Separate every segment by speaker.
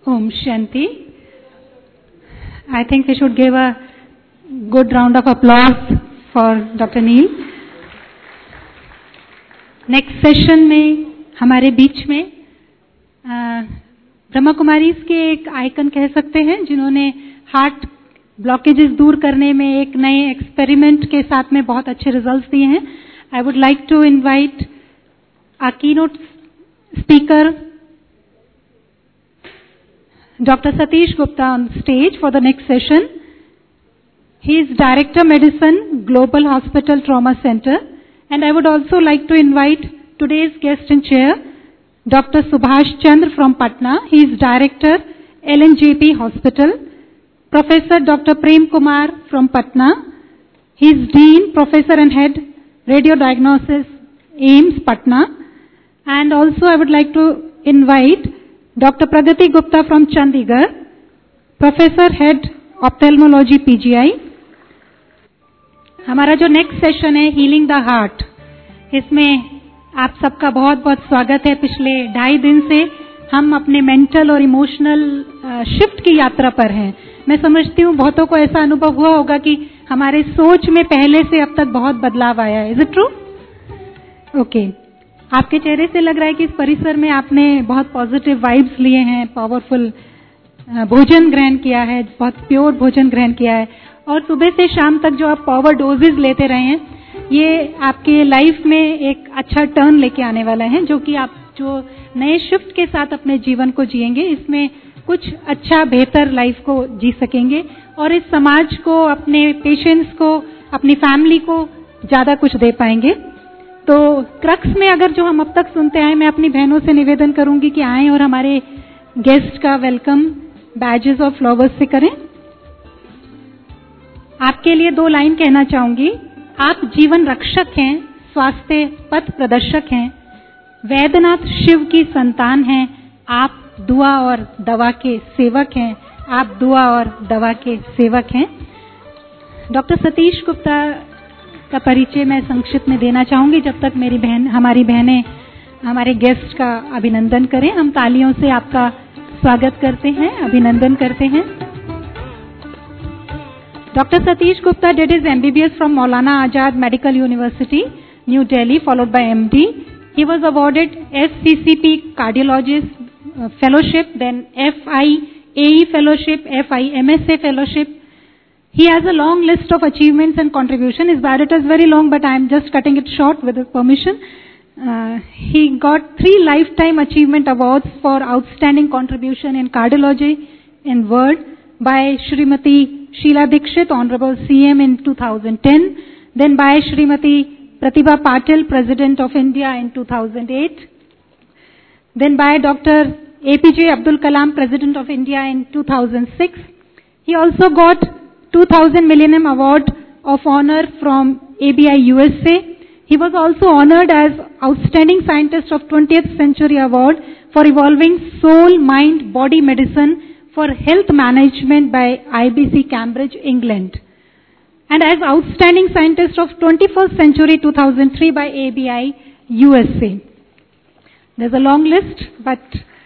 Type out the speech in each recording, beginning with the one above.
Speaker 1: Om Shanti. I think we should give a good round of applause for Dr. Neil. Next session में हमारे बीच में ब्रह्मा कुमारीज के एक icon कह सकते हैं जिन्होंने हार्ट ब्लॉकेजेस दूर करने में एक नए एक्सपेरिमेंट के साथ में बहुत अच्छे रिजल्ट्स दिए हैं. I would like to invite our keynote speaker Dr. Satish Gupta on stage for the next session. He is Director Medicine, Global Hospital Trauma Center. And I would also like to invite today's guest in chair, Dr. Subhash Chandra from Patna. He is Director, LNJP Hospital. Professor Dr. Prem Kumar from Patna. He is Dean, Professor and Head, Radio Diagnosis, AIMS, Patna. And also I would like to invite Dr. Pragati Gupta from Chandigarh, Professor Head Ophthalmology PGI. हमारा जो next session है healing the heart, इसमें आप सबका बहुत बहुत स्वागत है. पिछले 2.5 दिन से हम अपने मेंटल और इमोशनल शिफ्ट की यात्रा पर हैं. मैं समझती हूँ बहुतों को ऐसा अनुभव हुआ होगा कि हमारे सोच में पहले से अब तक बहुत बदलाव आया है. Is it true? ओके. आपके चेहरे से लग रहा है कि इस परिसर में आपने बहुत पॉजिटिव वाइब्स लिए हैं, पावरफुल भोजन ग्रहण किया है, बहुत प्योर भोजन ग्रहण किया है, और सुबह से शाम तक जो आप पावर डोजेज लेते रहे हैं, ये आपके लाइफ में एक अच्छा टर्न लेके आने वाला है, जो कि आप जो नए शिफ्ट के साथ अपने जीवन को जिएंगे, इसमें कुछ अच्छा बेहतर लाइफ को जी सकेंगे और इस समाज को, अपने पेशेंट्स को, अपनी फैमिली को ज्यादा कुछ दे पाएंगे. तो क्रक्स में अगर जो हम अब तक सुनते आए, मैं अपनी बहनों से निवेदन करूंगी कि आएं और हमारे गेस्ट का वेलकम बैजेस और फ्लावर्स से करें. आपके लिए 2 लाइन कहना चाहूंगी. आप जीवन रक्षक हैं, स्वास्थ्य पथ प्रदर्शक हैं, वैद्यनाथ शिव की संतान हैं, आप दुआ और दवा के सेवक हैं, आप दुआ और दवा के सेवक हैं. डॉक्टर सतीश गुप्ता का परिचय मैं संक्षिप्त में देना चाहूंगी जब तक हमारी बहनें हमारे गेस्ट का अभिनंदन करें. हम तालियों से आपका स्वागत करते हैं, अभिनंदन करते हैं. Dr. Satish Gupta did his MBBS from Maulana Azad Medical University, New Delhi, followed by MD. He was awarded FCCP Cardiologist Fellowship, then FIAE Fellowship, FIMSA Fellowship. He has a long list of achievements and contribution. His biodata is very long, but I am just cutting it short with his permission. He got 3 Lifetime Achievement Awards for outstanding contribution in cardiology in world by Srimati Sheila Dikshit, Honorable CM in 2010, then by Srimati Pratibha Patil, President of India in 2008, then by Dr. APJ Abdul Kalam, President of India in 2006. He also got 2000 Millennium Award of Honor from ABI USA. He was also honored as Outstanding Scientist of 20th Century Award for Evolving Soul, Mind, Body Medicine for Health Management by IBC Cambridge, England. And as Outstanding Scientist of 21st Century 2003 by ABI USA. There's a long list, but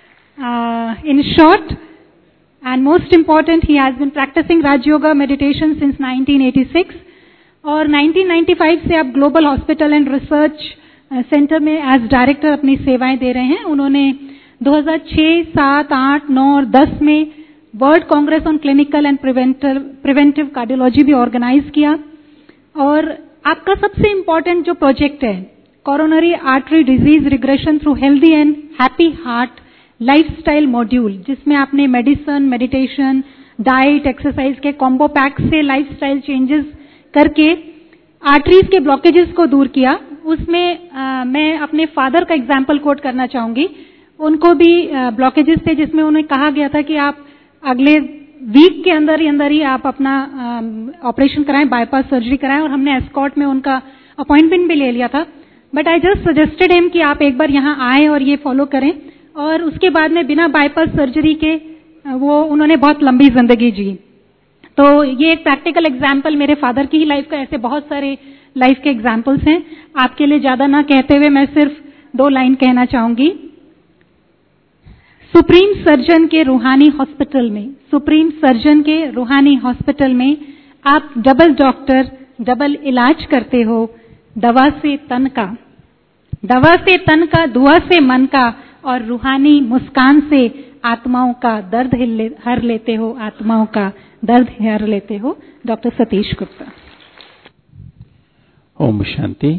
Speaker 1: in short, and most important, he has been practicing Raj Yoga meditation since 1986 और 1995 से आप global hospital and research centre में as director अपनी सेवाएं दे रहे हैं. उन्होंने 2006, 7, 8, 9 और 10 में world congress on clinical and preventive cardiology भी ऑर्गेनाइज किया. और आपका सबसे इम्पोर्टेंट जो प्रोजेक्ट है, coronary artery disease regression through healthy and happy heart lifestyle module, जिसमें आपने मेडिसिन, मेडिटेशन, डाइट, एक्सरसाइज के कॉम्बो पैक से लाइफस्टाइल चेंजेस करके आर्टरीज के ब्लॉकेजेस को दूर किया. उसमें मैं अपने फादर का एग्जाम्पल कोट करना चाहूंगी. उनको भी ब्लॉकेजेस थे जिसमें उन्हें कहा गया था कि आप अगले वीक के अंदर ही आप अपना ऑपरेशन कराएं, बाईपास सर्जरी कराएं, और हमने एस्कॉर्ट में उनका अपॉइंटमेंट भी ले लिया था. But I just suggested him कि आप एक बार यहाँ आए और ये फॉलो करें. और उसके बाद में बिना बाईपास सर्जरी के उन्होंने बहुत लंबी जिंदगी जी. तो ये एक प्रैक्टिकल एग्जाम्पल मेरे फादर की ही लाइफ का, ऐसे बहुत सारे लाइफ के एग्जाम्पल्स हैं. आपके लिए ज्यादा ना कहते हुए मैं सिर्फ 2 लाइन कहना चाहूंगी. सुप्रीम सर्जन के रूहानी हॉस्पिटल में, सुप्रीम सर्जन के रूहानी हॉस्पिटल में आप डबल डॉक्टर, डबल इलाज करते हो, दवा से तन का, दुआ से मन का, और रूहानी मुस्कान से आत्माओं का दर्द हर लेते हो, आत्माओं का दर्द हर लेते हो। डॉक्टर सतीश गुप्ता।
Speaker 2: ओम शांति।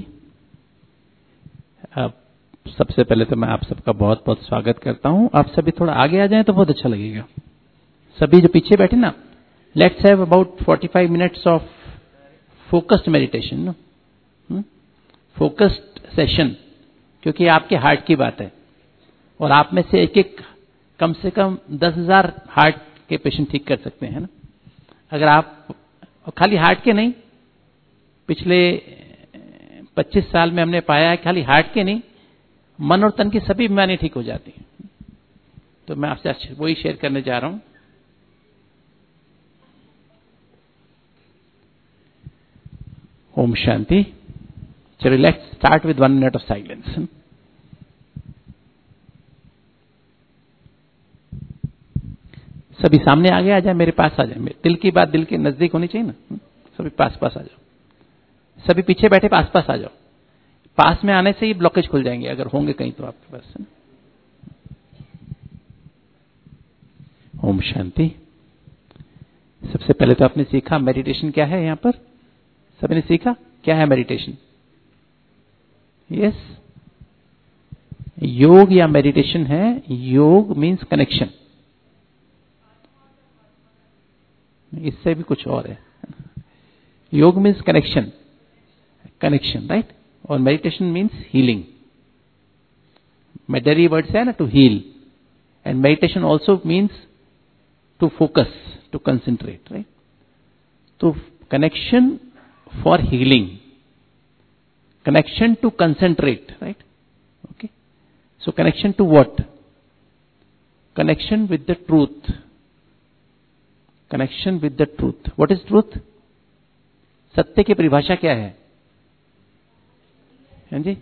Speaker 2: अब सबसे पहले तो मैं आप सबका बहुत बहुत स्वागत करता हूं। आप सभी थोड़ा आगे आ जाएं तो बहुत अच्छा लगेगा। सभी जो पीछे बैठे ना, let's have about 45 minutes of focused meditation, focused session, क्योंकि आपके हार्ट की बात है और आप में से एक एक कम से कम 10,000 हार्ट के पेशेंट ठीक कर सकते हैं ना। अगर आप खाली हार्ट के नहीं, पिछले 25 साल में हमने पाया है खाली हार्ट के नहीं, मन और तन की सभी बीमारियां ठीक हो जाती हैं। तो मैं आपसे वही शेयर करने जा रहा हूं। ओम शांति। चलिए let's start with 1 minute of silence. सभी सामने आगे आ जाए, मेरे पास आ जाए। दिल की बात दिल के नजदीक होनी चाहिए ना। सभी पास पास आ जाओ। सभी पीछे बैठे पास पास आ जाओ। पास में आने से ही ब्लॉकेज खुल जाएंगे अगर होंगे कहीं तो आपके पास। ओम शांति। सबसे पहले तो आपने सीखा मेडिटेशन क्या है। यहां पर सभी ने सीखा क्या है मेडिटेशन। यस, योग या मेडिटेशन है। योग मीन्स कनेक्शन, इससे भी कुछ और है। Yoga means connection, connection, right. और मेडिटेशन मीन्स हीलिंग। मेडरी वर्ड है ना, to heal. And meditation also means to focus, to concentrate, right. तो connection for healing, connection to concentrate, right? Okay. So connection to what? Connection with the truth. Connection with the truth. What is truth? सत्य की परिभाषा क्या है? हाँ जी,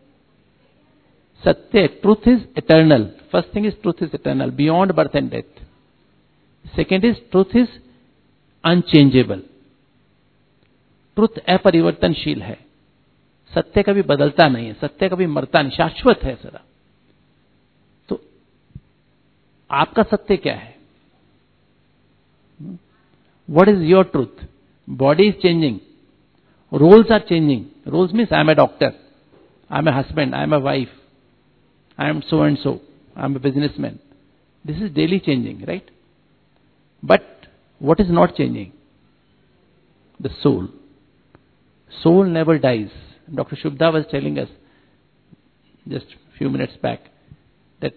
Speaker 2: सत्य, truth is eternal. First thing is truth is eternal, beyond birth and death. Second is truth is unchangeable. Truth अपरिवर्तनशील है। सत्य कभी बदलता नहीं है, सत्य कभी मरता नहीं, शाश्वत है सदा। तो आपका सत्य क्या है? What is your truth? Body is changing, roles are changing. Roles means I am a doctor, I am a husband, I am a wife, I am so and so, I am a businessman. This is daily changing, right? But what is not changing? The soul. Soul never dies. Dr. Shubda was telling us just a few minutes back that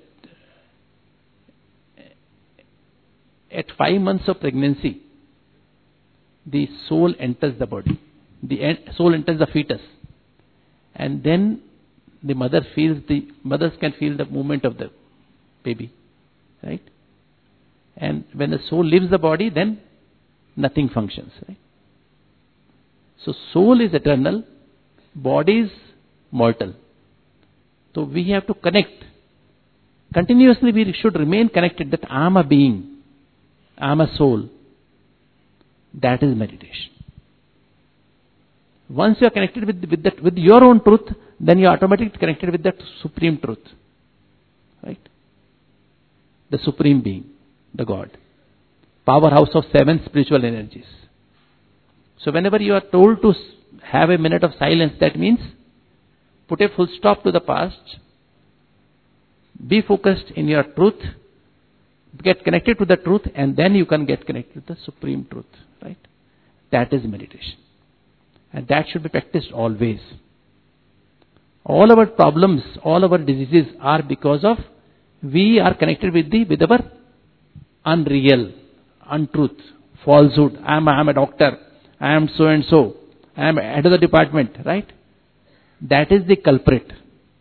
Speaker 2: at 5 months of pregnancy, the soul enters the body. The soul enters the fetus. And then the mothers can feel the movement of the baby. Right? And when the soul leaves the body, then nothing functions. Right? So soul is eternal, body is mortal. So we have to connect. Continuously we should remain connected that I am a being, I am a soul. That is meditation. Once you are connected with your own truth, then you are automatically connected with that supreme truth. Right? The supreme being, the God. Powerhouse of 7 spiritual energies. So whenever you are told to have a minute of silence, that means put a full stop to the past, be focused in your truth, get connected to the truth, and then you can get connected to the supreme truth, right? That is meditation. And that should be practiced always. All our problems, all our diseases are because of we are connected with our unreal, untruth, falsehood. I am a doctor, I am so and so, I am head of the department, right? That is the culprit.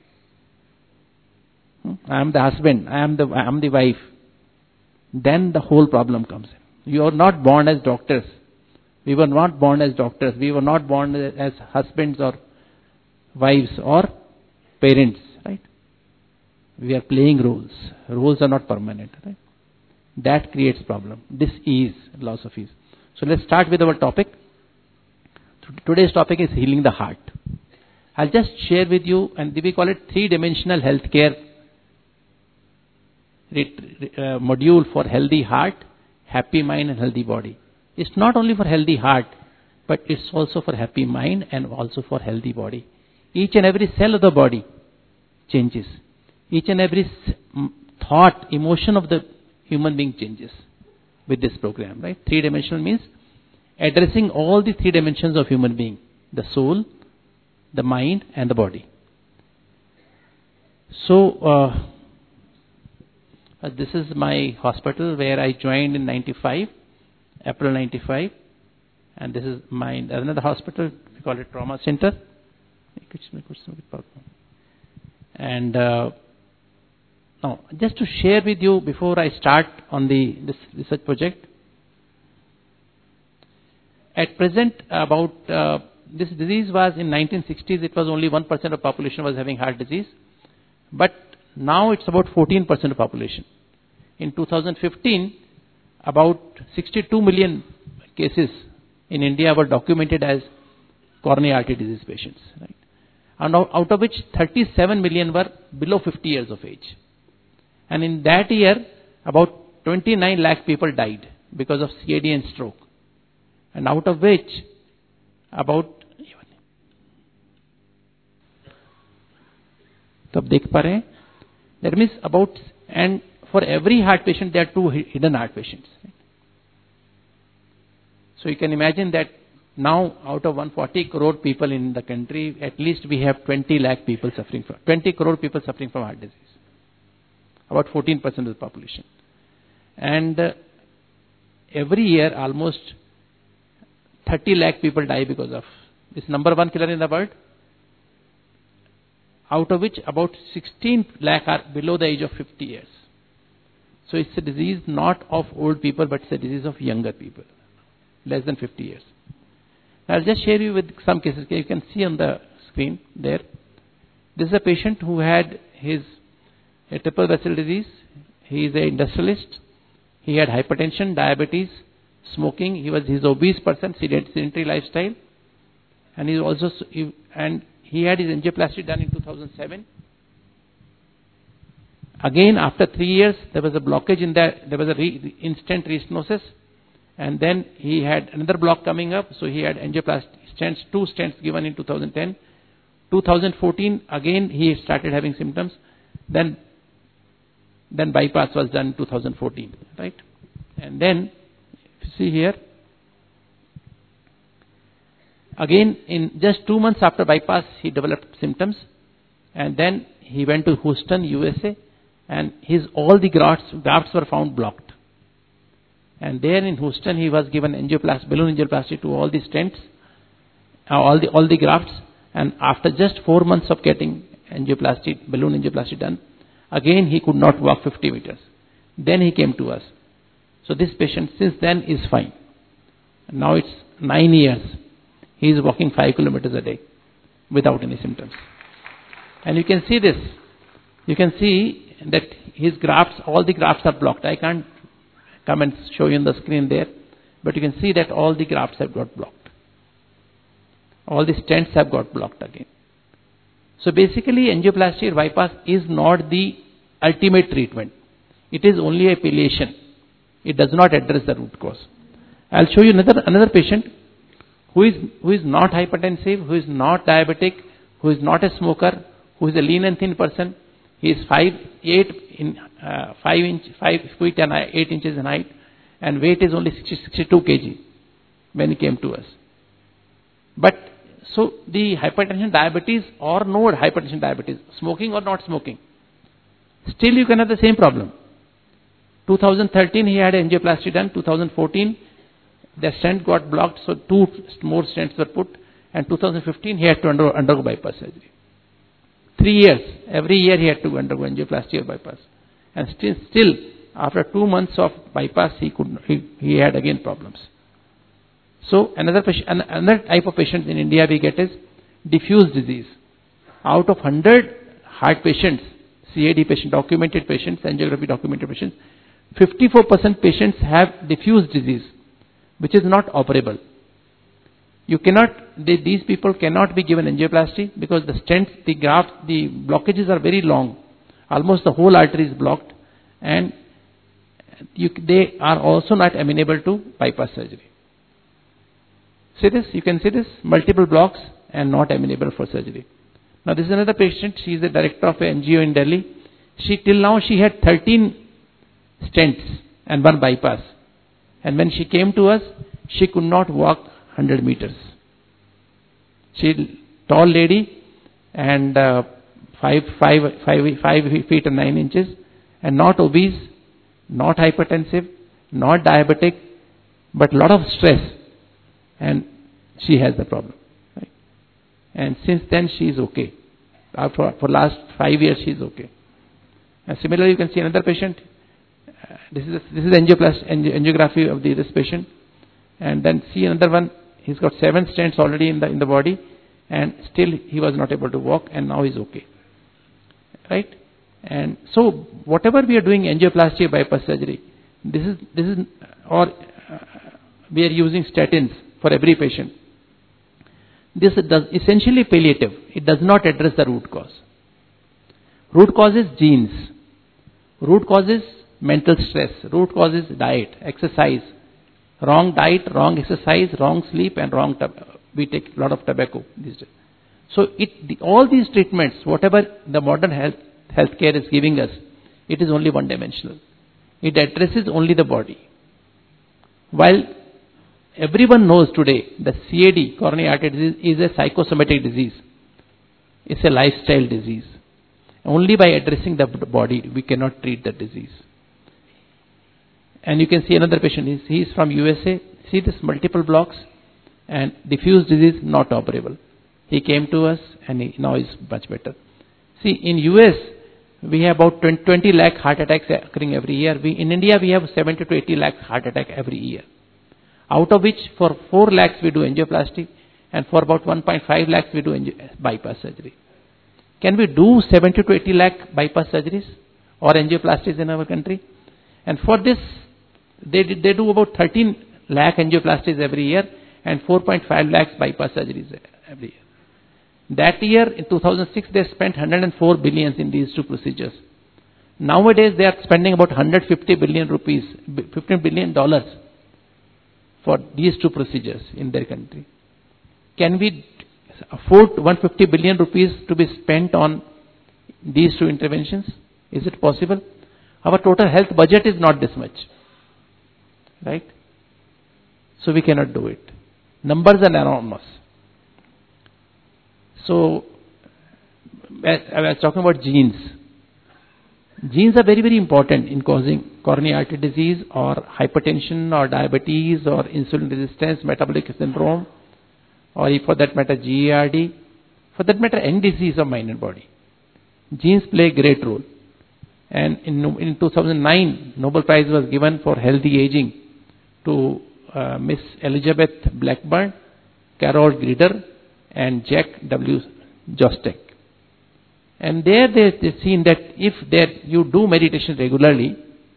Speaker 2: I am the husband, I am the wife. Then the whole problem comes in. You are not born as doctors. We were not born as doctors. We were not born as husbands or wives or parents, right? We are playing roles. Roles are not permanent. Right? That creates problem. Dis-ease, loss of ease. So let's start with our topic. Today's topic is healing the heart. I'll just share with you, and we call it three-dimensional healthcare module for healthy heart, happy mind and healthy body. It's not only for healthy heart, but it's also for happy mind and also for healthy body. Each and every cell of the body changes. Each and every thought, emotion of the human being changes with this program, right? Three-dimensional means addressing all the three dimensions of human being, the soul, the mind and the body. So, this is my hospital where I joined in April 95. And this is another hospital, we call it trauma center. And now, just to share with you before I start on this research project, at present about this disease was in 1960s, it was only 1% of population was having heart disease, but now it's about 14% of population. In 2015, about 62 million cases in India were documented as coronary artery disease patients, right? And out of which 37 million were below 50 years of age. And in that year, about 29 lakh people died because of CAD and stroke. And out of which, about that means about, and for every heart patient there are two hidden heart patients. Right? So you can imagine that now out of 140 crore people in the country, at least we have 20 crore people suffering from heart disease. About 14% of the population. And every year almost 30 lakh people die because of this number one killer in the world. Out of which about 16 lakh are below the age of 50 years. So it's a disease not of old people, but it's a disease of younger people, less than 50 years. I'll just share you with some cases. You can see on the screen there. This is a patient who had a triple vessel disease. He is an industrialist. He had hypertension, diabetes, smoking. He's obese person, sedentary lifestyle, and he had his angioplasty done in 2007. Again, after 3 years, there was a blockage in that. There was instant restenosis. And then he had another block coming up, so he had angioplasty stents, 2 stents given in 2010. 2014, again he started having symptoms. Then bypass was done in 2014, right? And then, if you see here, again in just 2 months after bypass, he developed symptoms. And then he went to Houston, USA, and all the grafts were found blocked. And there in Houston, he was given balloon angioplasty to all the stents, all the grafts. And after just 4 months of getting balloon angioplasty done, again he could not walk 50 meters. Then he came to us. So this patient since then is fine. And now it's 9 years. He is walking 5 kilometers a day without any symptoms. And you can see this. You can see that his grafts, all the grafts are blocked. I can't come and show you on the screen there, but you can see that all the grafts have got blocked. All the stents have got blocked again. So basically, angioplasty or bypass is not the ultimate treatment. It is only a palliation. It does not address the root cause. I'll show you another patient who is not hypertensive, who is not diabetic, who is not a smoker, who is a lean and thin person. He is 5 feet and 8 inches in height, and weight is only 62 kg when he came to us. But so the hypertension, diabetes, or no hypertension, diabetes, smoking or not smoking, still you can have the same problem. 2013 he had angioplasty done. 2014 the stent got blocked, so 2 more stents were put, and 2015 he had to undergo bypass surgery. 3 years, every year he had to undergo angioplasty or bypass, and still after 2 months of bypass he had again problems. So another type of patients in India we get is diffuse disease. Out of 100 heart patients, CAD patient, documented patients, angiography documented patients, 54% patients have diffuse disease, which is not operable. You cannot, these people cannot be given angioplasty because the stents, the grafts, the blockages are very long. Almost the whole artery is blocked, and they are also not amenable to bypass surgery. See this? You can see this? Multiple blocks and not amenable for surgery. Now this is another patient. She is the director of an NGO in Delhi. Till now she had 13 stents and 1 bypass. And when she came to us, she could not walk 100 meters. She tall lady and 5 feet and 9 inches, and not obese, not hypertensive, not diabetic, but lot of stress, and she has the problem. Right? And since then she is okay. For last 5 years she is okay. And similarly, you can see another patient. This is angiography of this patient, and then see another one. He's got 7 stents already in the body, and still he was not able to walk, and now he's okay. Right? And so whatever we are doing, angioplasty or bypass surgery, this is or we are using statins for every patient. This does essentially palliative. It does not address the root cause. Root cause is genes. Root cause is mental stress. Root cause is diet, exercise. Wrong diet, wrong exercise, wrong sleep, and we take a lot of tobacco these days. So all these treatments, whatever the modern healthcare is giving us, it is only one-dimensional. It addresses only the body. While everyone knows today that CAD, coronary artery disease, is a psychosomatic disease. It's a lifestyle disease. Only by addressing the body, we cannot treat the disease. And you can see another patient. He is from USA. See this multiple blocks and diffuse disease not operable. He came to us and now is much better. See, in US, we have about 20 lakh heart attacks occurring every year. In India, we have 70 to 80 lakh heart attacks every year. Out of which, for 4 lakhs we do angioplasty, and for about 1.5 lakhs we do bypass surgery. Can we do 70 to 80 lakh bypass surgeries or angioplasties in our country? And for this, they do about 13 lakh angioplasties every year and 4.5 lakhs bypass surgeries every year. That year, in 2006, they spent 104 billion in these 2 procedures. Nowadays, they are spending about 150 billion rupees, $15 billion for these 2 procedures in their country. Can we afford 150 billion rupees to be spent on these 2 interventions? Is it possible? Our total health budget is not this much. Right? So we cannot do it. Numbers are enormous. So, I was talking about genes. Genes are very, very important in causing coronary artery disease or hypertension or diabetes or insulin resistance, metabolic syndrome, or for that matter GERD, for that matter any disease of mind and body. Genes play a great role. And in 2009, Nobel Prize was given for healthy aging to Miss Elizabeth Blackburn, Carol Grieder, and Jack W. Jostek. And there they've seen that if you do meditation regularly,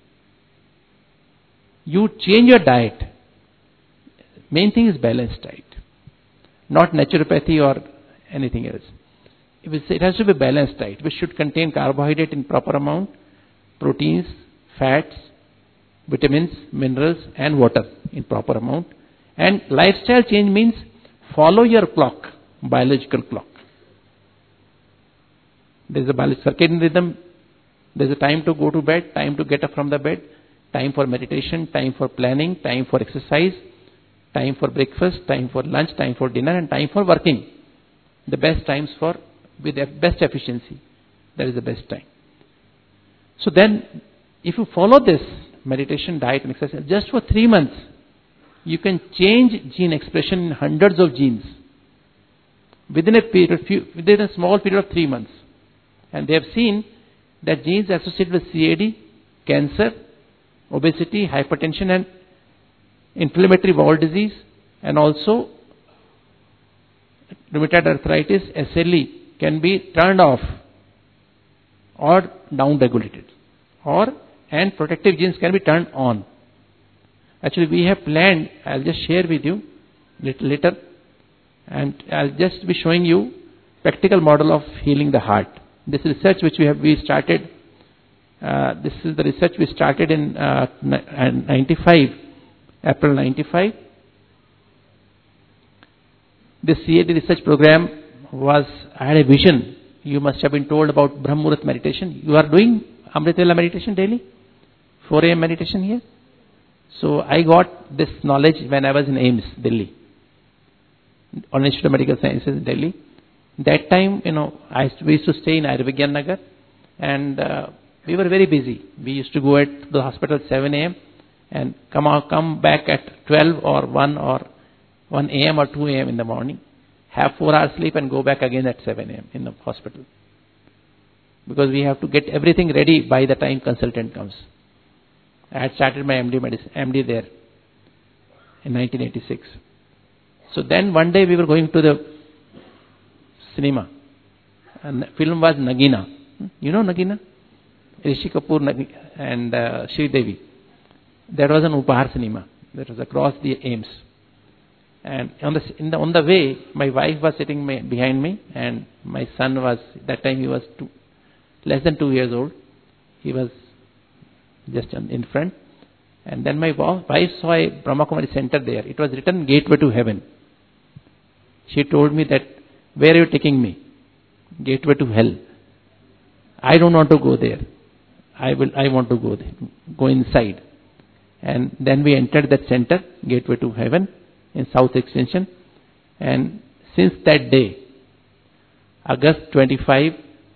Speaker 2: you change your diet. Main thing is balanced diet, not naturopathy or anything else. It has to be balanced diet, which should contain carbohydrate in proper amount, proteins, fats, vitamins, minerals, and water in proper amount. And lifestyle change means follow your clock, biological clock. There is a circadian rhythm. There is a time to go to bed, time to get up from the bed, time for meditation, time for planning, time for exercise, time for breakfast, time for lunch, time for dinner, and time for working. The best times with the best efficiency. That is the best time. So then, if you follow this meditation, diet, and exercise just for 3 months, you can change gene expression in hundreds of genes within a small period of 3 months. And they have seen that genes associated with CAD, cancer, obesity, hypertension, and inflammatory bowel disease, and also rheumatoid arthritis, SLE, can be turned off or down regulated, and protective genes can be turned on. Actually, we have planned, I'll just share with you little later, and I'll just be showing you practical model of healing the heart. This research which we started, this is the research we started in 95, April 95. This CAD research program I had a vision. You must have been told about Brahm Muhurat meditation. You are doing Amrit Vela meditation daily? 4 a.m. meditation here? So I got this knowledge when I was in AIIMS, Delhi, on Institute of Medical Sciences in Delhi. That time, we used to stay in Ayurveda Nagar, and we were very busy. We used to go at the hospital at 7 a.m. and come back at 12 or 1 a.m. or 2 a.m. in the morning, have 4 hours sleep and go back again at 7 a.m. in the hospital. Because we have to get everything ready by the time consultant comes. I had started my MD there in 1986. So then one day we were going to the cinema. And the film was Nagina. You know Nagina? Rishi Kapoor and Sri Devi. There was an Upahar cinema. That was across the AIIMS. And on the way, my wife was sitting behind me, and my son was, that time he was less than 2 years old. He was just in front. And then my wife saw a Brahma Kumari center there. It was written Gateway to Heaven. She told me that, where are you taking me? Gateway to Hell. I don't want to go there. I want to go there, go inside. And then we entered that center, Gateway to Heaven, in South Extension. And since that day, August 25,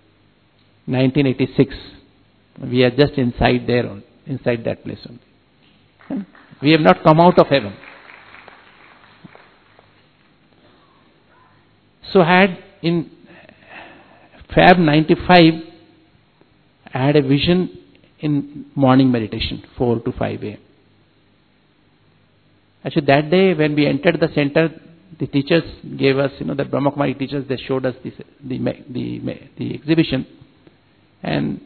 Speaker 2: 1986, we are just inside there, inside that place only. We have not come out of heaven. So in Feb 95, I had a vision in morning meditation, 4 to 5 a.m. Actually, that day when we entered the center, the teachers gave us, the Brahma Kumari teachers, they showed us the exhibition. And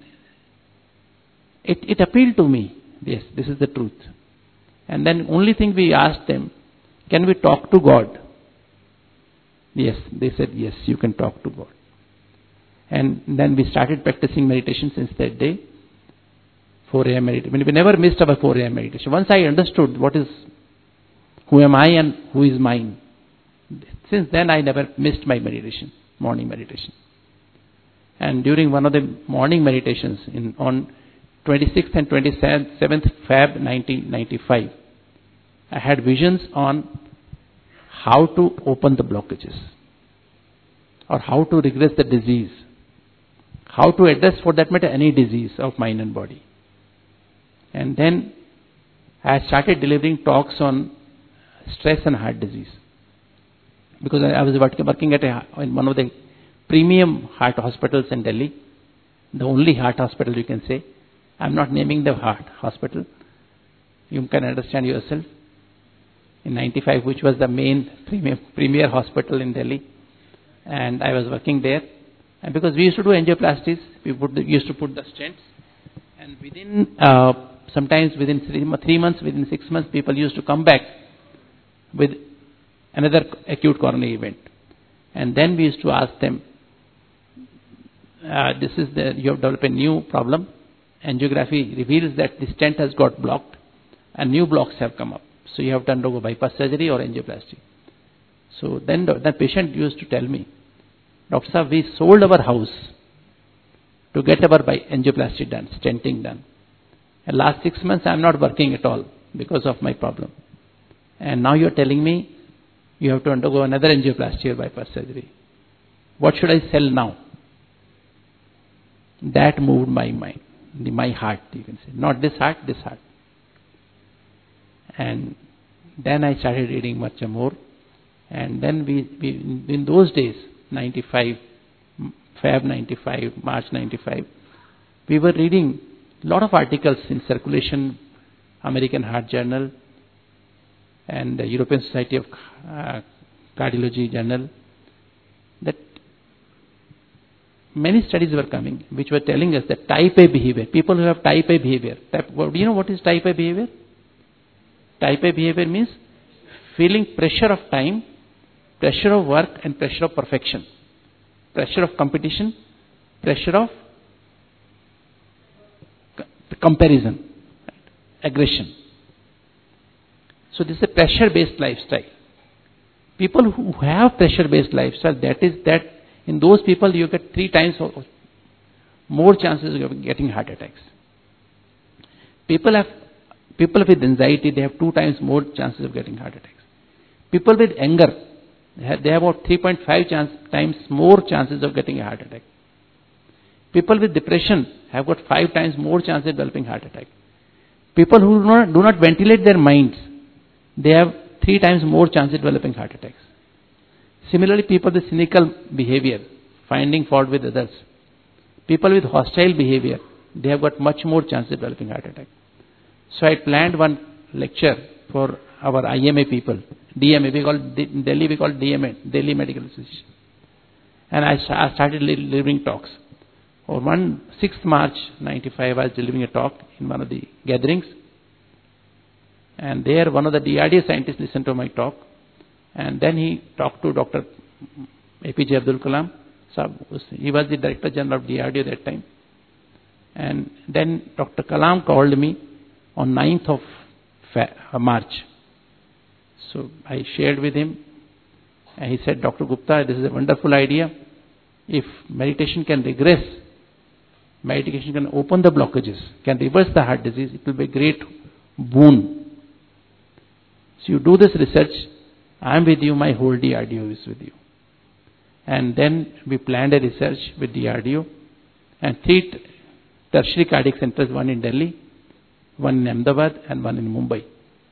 Speaker 2: it appealed to me. Yes, this is the truth. And then only thing we asked them, can we talk to God? Yes, they said, yes, you can talk to God. And then we started practicing meditation since that day. 4 a.m. meditation. We never missed our 4 a.m. meditation. Once I understood who am I and who is mine, since then I never missed my meditation, morning meditation. And during one of the morning meditations on 26th and 27th Feb 1995, I had visions on how to open the blockages, or how to regress the disease, how to address, for that matter, any disease of mind and body. And then I started delivering talks on stress and heart disease, because I was working in one of the premium heart hospitals in Delhi, the only heart hospital you can say. I'm not naming the heart hospital. You can understand yourself. In 95, which was the main premier hospital in Delhi, and I was working there. And because we used to do angioplasties, we used to put the stents, and sometimes within 3 months, within 6 months, people used to come back with another acute coronary event. And then we used to ask them, you have developed a new problem. Angiography reveals that the stent has got blocked and new blocks have come up. So you have to undergo bypass surgery or angioplasty. So then the patient used to tell me, Dr. Saab, we sold our house to get our angioplasty done, stenting done. And last 6 months I am not working at all because of my problem. And now you are telling me you have to undergo another angioplasty or bypass surgery. What should I sell now? That moved my mind, my heart, you can say. Not this heart, this heart. And then I started reading much more. And then we in those days, 95, Feb 95, March 95, we were reading a lot of articles in circulation, American Heart Journal, and the European Society of Cardiology Journal, that many studies were coming which were telling us that type A behavior, people who have type A behavior, do you know what is type A behavior? Type A behavior means feeling pressure of time, pressure of work and pressure of perfection, pressure of competition, pressure of comparison, aggression. So this is a pressure-based lifestyle. People who have pressure-based lifestyle, that is that in those people you get 3 times more chances of getting heart attacks. People with anxiety, they have 2 times more chances of getting heart attacks. People with anger, they have about 3.5 times more chances of getting a heart attack. People with depression have got 5 times more chances of developing heart attack. People who do not ventilate their minds, they have 3 times more chances of developing heart attacks. Similarly, people with cynical behavior, finding fault with others, people with hostile behavior, they have got much more chances of developing heart attack. So I planned one lecture for our IMA people, DMA, in Delhi we call DMA, Delhi Medical Association. And I started delivering talks. On 6th March 95, I was delivering a talk in one of the gatherings. And there one of the DRDO scientists listened to my talk. And then he talked to Dr. APJ Abdul Kalam. He was the Director General of DRDO at that time. And then Dr. Kalam called me on 9th of March. So I shared with him. And he said, Dr. Gupta, this is a wonderful idea. If meditation can regress, meditation can open the blockages, can reverse the heart disease, it will be a great boon. So you do this research, I am with you, my whole DRDO is with you. And then we planned a research with DRDO and 3 tertiary cardiac centers, one in Delhi, one in Ahmedabad and one in Mumbai.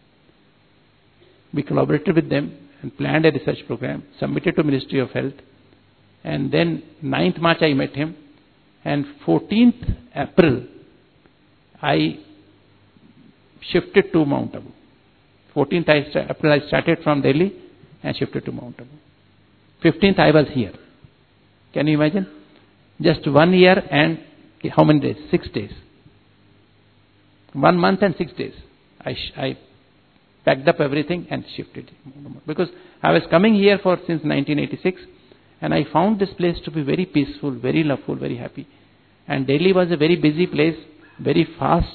Speaker 2: We collaborated with them and planned a research program, submitted to Ministry of Health, and then 9th March I met him, and 14th April I shifted to Mount Abu. 14th April I started from Delhi and shifted to Mount Abu. 15th I was here. Can you imagine? Just 1 year and how many days? 6 days. 1 month and 6 days. I packed up everything and shifted. Because I was coming here since 1986 and I found this place to be very peaceful, very loveful, very happy. And Delhi was a very busy place, very fast,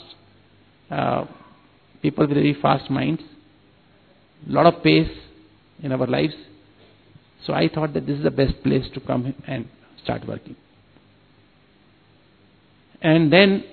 Speaker 2: people with very fast minds, lot of pace in our lives. So I thought that this is the best place to come and start working. And then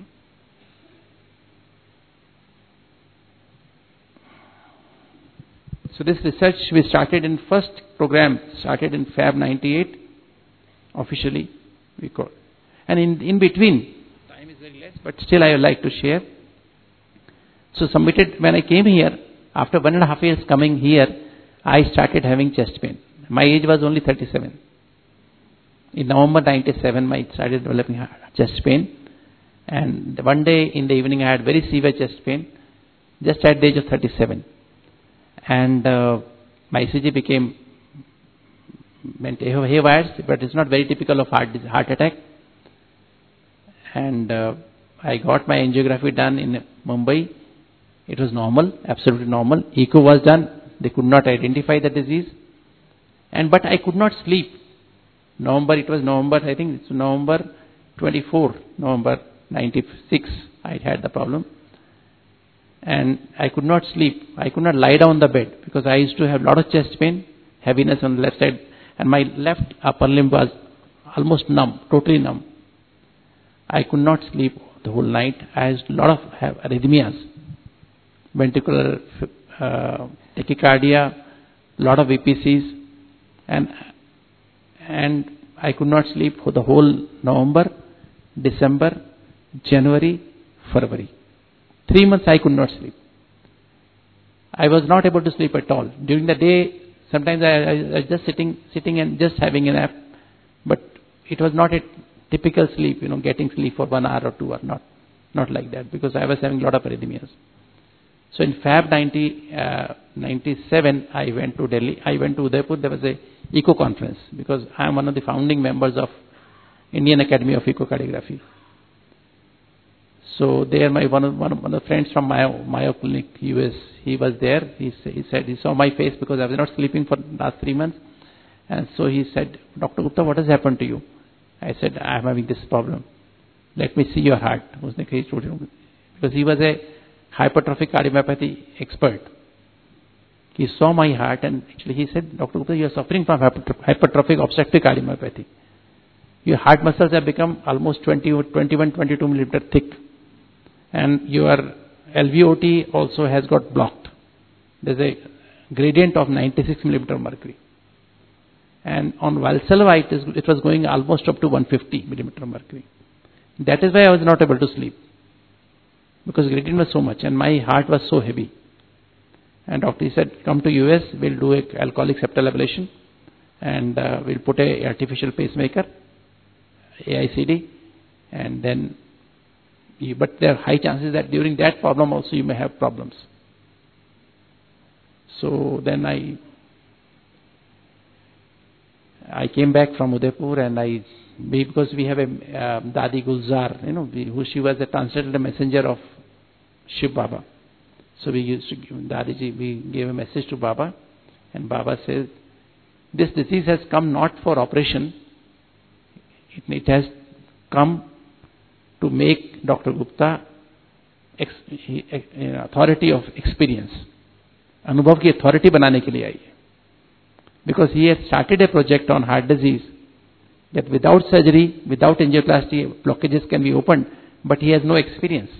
Speaker 2: so this research we started in first program, started in Feb 98, officially we call. And in between, time is very less, but still I would like to share. So submitted, when I came here, after 1.5 years coming here, I started having chest pain. My age was only 37. In November 97, I started developing chest pain. And one day in the evening, I had very severe chest pain, just at the age of 37. And my ECG became haywire, but it's not very typical of heart attack. And I got my angiography done in Mumbai. It was normal, absolutely normal. Echo was done. They could not identify the disease. But I could not sleep. I think it's November 24, November 96, I had the problem. And I could not sleep. I could not lie down on the bed because I used to have a lot of chest pain, heaviness on the left side. And my left upper limb was almost numb, totally numb. I could not sleep the whole night. I had a lot of arrhythmias, ventricular tachycardia, lot of VPCs, and I could not sleep for the whole November, December, January, February. 3 months I could not sleep. I was not able to sleep at all. During the day, sometimes I was just sitting and just having a nap, but it was not a typical sleep, getting sleep for 1 hour or 2 hours, not like that, because I was having a lot of arrhythmias. So in Feb 97, I went to Delhi. I went to Udaipur. There was a eco conference because I am one of the founding members of Indian Academy of Echocardiography. So there, one of the friends from Mayo Clinic, US, he was there. He said he saw my face because I was not sleeping for last 3 months, and so he said, Dr. Gupta, what has happened to you? I said, I am having this problem. Let me see your heart. Because he was a hypertrophic cardiomyopathy expert. He saw my heart and actually he said, Dr. Gupta, you are suffering from hypertrophic obstructive cardiomyopathy. Your heart muscles have become almost 21, 22 millimeter thick. And your LVOT also has got blocked. There's a gradient of 96 millimeter mercury. And on Valsalva, it was going almost up to 150 millimeter mercury. That is why I was not able to sleep. Because gradient was so much and my heart was so heavy. And doctor said, come to US, we'll do a alcoholic septal ablation and we'll put a artificial pacemaker, AICD, and then, but there are high chances that during that problem also you may have problems. So then I came back from Udaipur and because we have a Dadi Gulzar, who she was a translated messenger of Shiv Baba. So we used to give Dadiji, we gave a message to Baba, and Baba says, this disease has come not for operation, it has come to make Dr. Gupta authority of experience. Anubhav ki authority banane ke liye aayi. Because he has started a project on heart disease that without surgery, without angioplasty, blockages can be opened, but he has no experience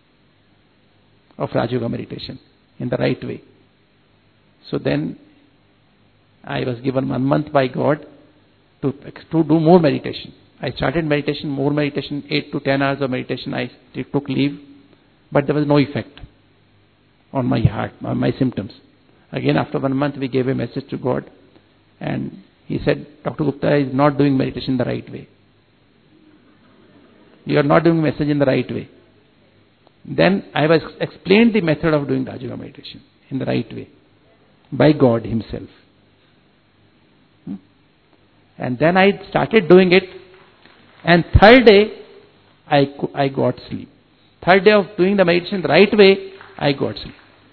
Speaker 2: of Raj Yoga meditation in the right way. So then I was given 1 month by God to do more meditation. I started meditation, more meditation, 8 to 10 hours of meditation. I took leave, but there was no effect on my heart, on my symptoms. Again, after 1 month, we gave a message to God, and He said, Dr. Gupta is not doing meditation the right way. You are not doing message in the right way. Then I was explained the method of doing Raj Yoga meditation in the right way by God Himself. And then I started doing it, and third day I got sleep. Third day of doing the meditation the right way, I got sleep.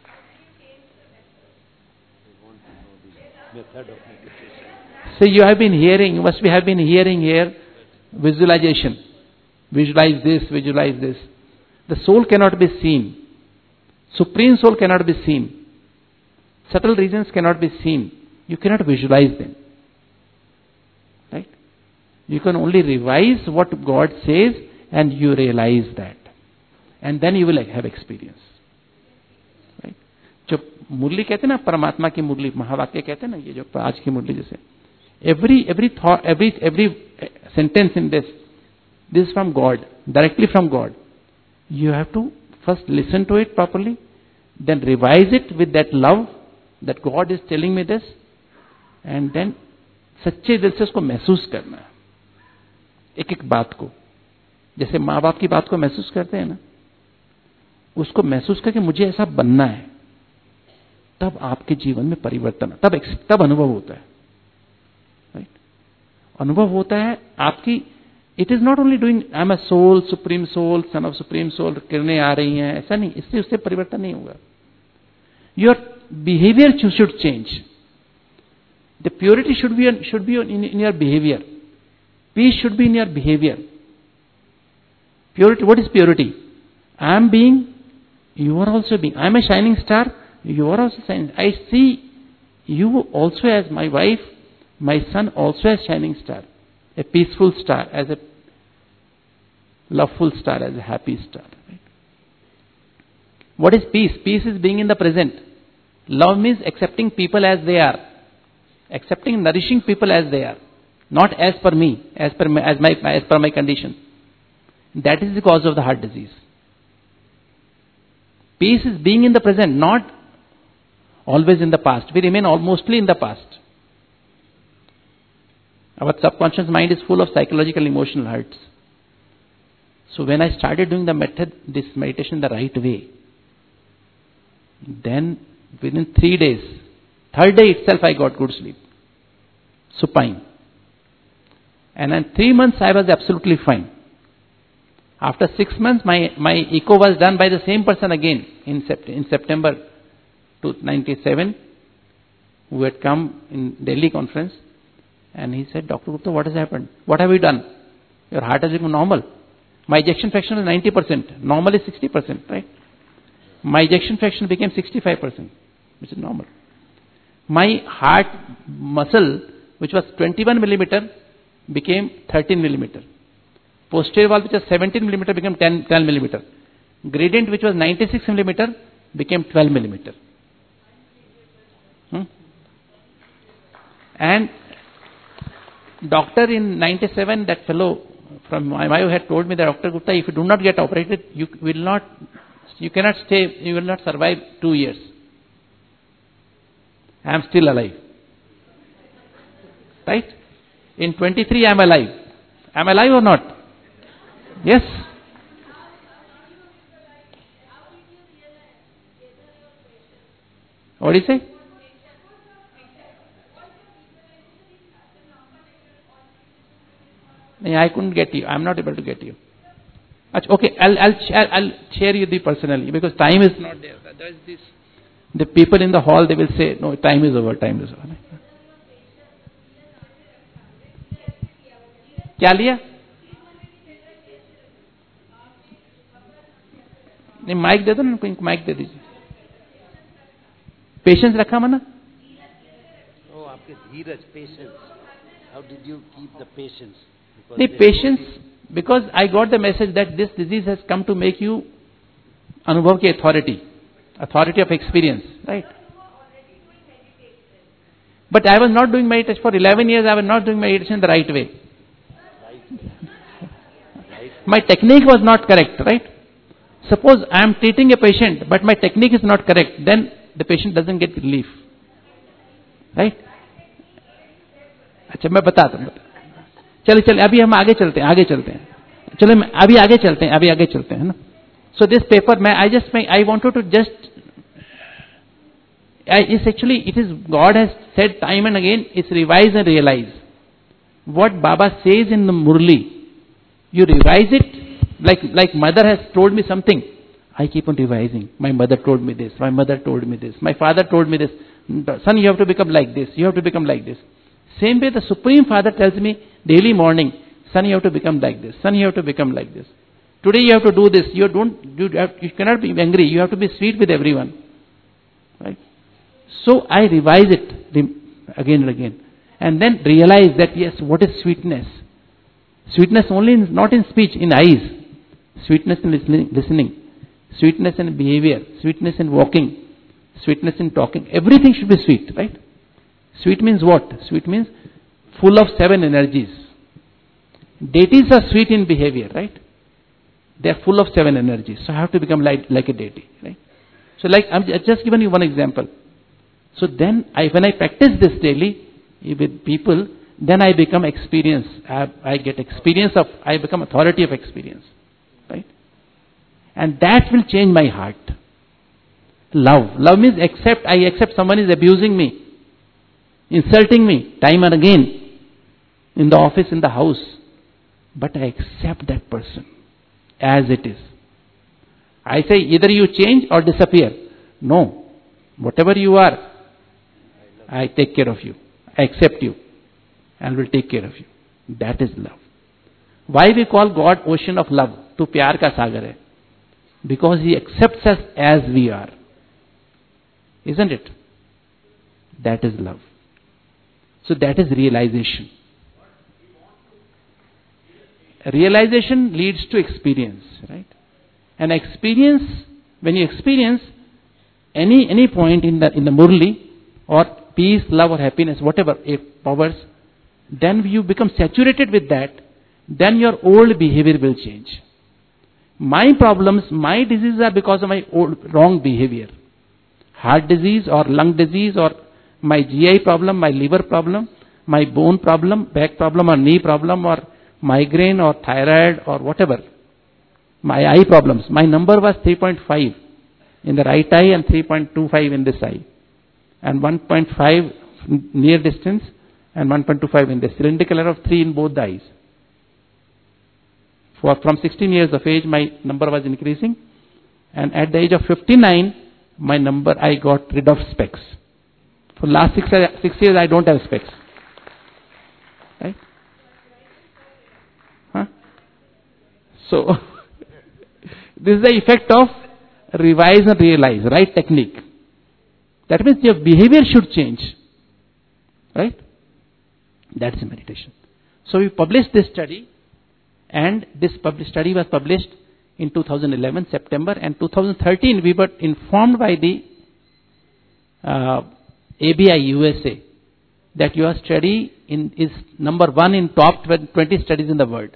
Speaker 2: So you must have been hearing here visualization. Visualize this, visualize this. The soul cannot be seen. Supreme soul cannot be seen. Subtle regions cannot be seen. You cannot visualize them. Right? You can only revise what God says and you realize that. And then you will have experience. Right? जो मुरली कहते हैं ना, परमात्मा की मुरली, महावाक्य कहते हैं ना, ये जो आज की मुरली जैसे, every thought, every sentence in this is from God, directly from God. You have to first listen to it properly, then revise it with that love that God is telling me this, and then सच्चे दिल से उसको महसूस करना है, एक एक बात को. जैसे माँ बाप की बात को महसूस करते हैं ना, उसको महसूस करके मुझे ऐसा बनना है, तब आपके जीवन में परिवर्तन, तब अनुभव होता है. राइट? अनुभव होता है आपकी. It is not only doing I am a soul, supreme soul, son of supreme soul, किरणें आ रही हैं, ऐसा नहीं. इससे उससे परिवर्तन नहीं होगा. Your behaviour should change. The purity should be in your behaviour. Peace should be in your behaviour. Purity, what is purity? I am being, you are also being. I am a shining star, you are also shining. I see you also as my wife, my son also as shining star, a peaceful star, as a loveful star, as a happy star. Right? What is peace? Peace is being in the present. Love means accepting people as they are, accepting, nourishing people as they are, not as per me, as per my condition. That is the cause of the heart disease. Peace is being in the present, not always in the past. We remain mostly in the past. Our subconscious mind is full of psychological, emotional hurts. So when I started doing this meditation the right way, then within 3 days, third day itself I got good sleep. Supine. And in 3 months I was absolutely fine. After 6 months my echo was done by the same person again in September 1997, who had come in Delhi conference, and he said, Dr. Gupta, what has happened? What have you done? Your heart has become normal. My ejection fraction was 90%. Normal is 60%, right? My ejection fraction became 65%, which is normal. My heart muscle, which was 21 millimeter, became 13 millimeter. Posterior valve, which was 17 millimeter, became 10 millimeter. Gradient, which was 96 millimeter, became 12 millimeter. And doctor in 97, that fellow from Mayo had told me that, Dr. Gupta, if you do not get operated, you will not survive 2 years. I am still alive. Right? In 23 I am alive. I am alive or not? Yes. What do you say? I couldn't get you. I am not able to get you. Okay, I'll share you the personally, because time is not there. There is this. The people in the hall, they will say, no, time is over. Time is over. क्या लिया? नहीं, mic दे दो ना, कोई mic दे दीजिए. Patience रखा मना?
Speaker 3: Oh, आपके धीरज, patience. How did you keep the patience?
Speaker 2: The patience, because I got the message that this disease has come to make you अनुभव की authority of experience, right? But I was not doing meditation for 11 years. I was not doing meditation the right way. My technique was not correct, right? Suppose I am treating a patient, but my technique is not correct, then the patient doesn't get relief, right? अच्छा, मैं बताता हूँ. चलिए अभी हम आगे चलते हैं. चलो अभी आगे चलते हैं ना. So this paper, I wanted to just, it's actually, it is, God has said time and again, it's revise and realize. What Baba says in the Murli, you revise it, like mother has told me something, I keep on revising. My mother told me this, my mother told me this, my father told me this, son, you have to become like this, you have to become like this. Same way the Supreme Father tells me daily morning, son, you have to become like this, son, you have to become like this. Today you have to do this. You cannot be angry. You have to be sweet with everyone. Right? So I revise it again and again. And then realize that, yes, what is sweetness? Sweetness only not in speech, in eyes. Sweetness in listening. Sweetness in behavior. Sweetness in walking. Sweetness in talking. Everything should be sweet, right? Sweet means what? Sweet means full of 7 energies. Deities are sweet in behavior, right? They are full of 7 energies. So I have to become like a deity, right? So I'm just given you one example. So then when I practice this daily with people, then I become experience. I get experience I become authority of experience, right? And that will change my heart. Love means I accept someone is abusing me, insulting me time and again, in the office, in the house. But I accept that person as it is. I say either you change or disappear. No. Whatever you are, I take care of you. I accept you and will take care of you. That is love. Why we call God ocean of love? To प्यार का सागर है. Because He accepts us as we are. Isn't it? That is love. So that is realization. Realization leads to experience, right? And experience, when you experience any point in the Murli, or peace, love or happiness, whatever powers, then you become saturated with that, then your old behavior will change. My problems, my diseases are because of my old wrong behavior. Heart disease or lung disease or my GI problem, my liver problem, my bone problem, back problem or knee problem or migraine or thyroid or whatever. My eye problems. My number was 3.5 in the right eye and 3.25 in this eye. And 1.5 near distance and 1.25 in the cylindrical error of 3 in both the eyes. From 16 years of age, my number was increasing, and at the age of 59, I got rid of specs. For last 6 years, I don't have specs. Right? Huh? So, this is the effect of revise and realize, right technique. That means your behavior should change. Right? That's a meditation. So we published this study, and this study was published in 2011, September, and 2013 we were informed by the ABI USA that your study is number 1 in top 20 studies in the world.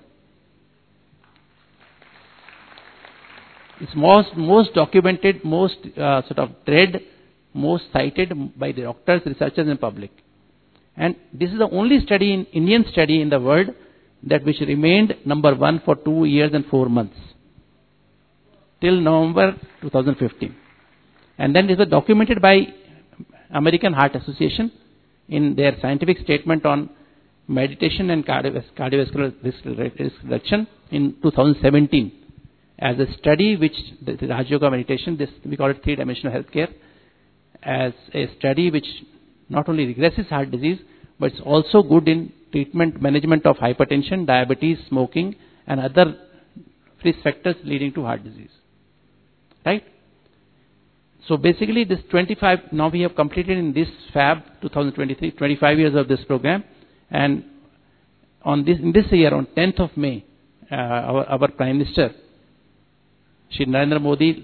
Speaker 2: It's most documented, most sort of read, most cited by the doctors, researchers and public. And this is the only study, Indian study in the world that which remained number 1 for 2 years and 4 months till November 2015. And then this was documented by American Heart Association in their scientific statement on meditation and cardiovascular risk reduction in 2017 as a study which the Raj Yoga meditation, we call it 3-dimensional healthcare, as a study which not only regresses heart disease, but it's also good in treatment, management of hypertension, diabetes, smoking, and other risk factors leading to heart disease. Right? So basically this 25, now we have completed in this FAB 2023, 25 years of this program, and in this year, on 10th of May, our Prime Minister, Shri Narendra Modi,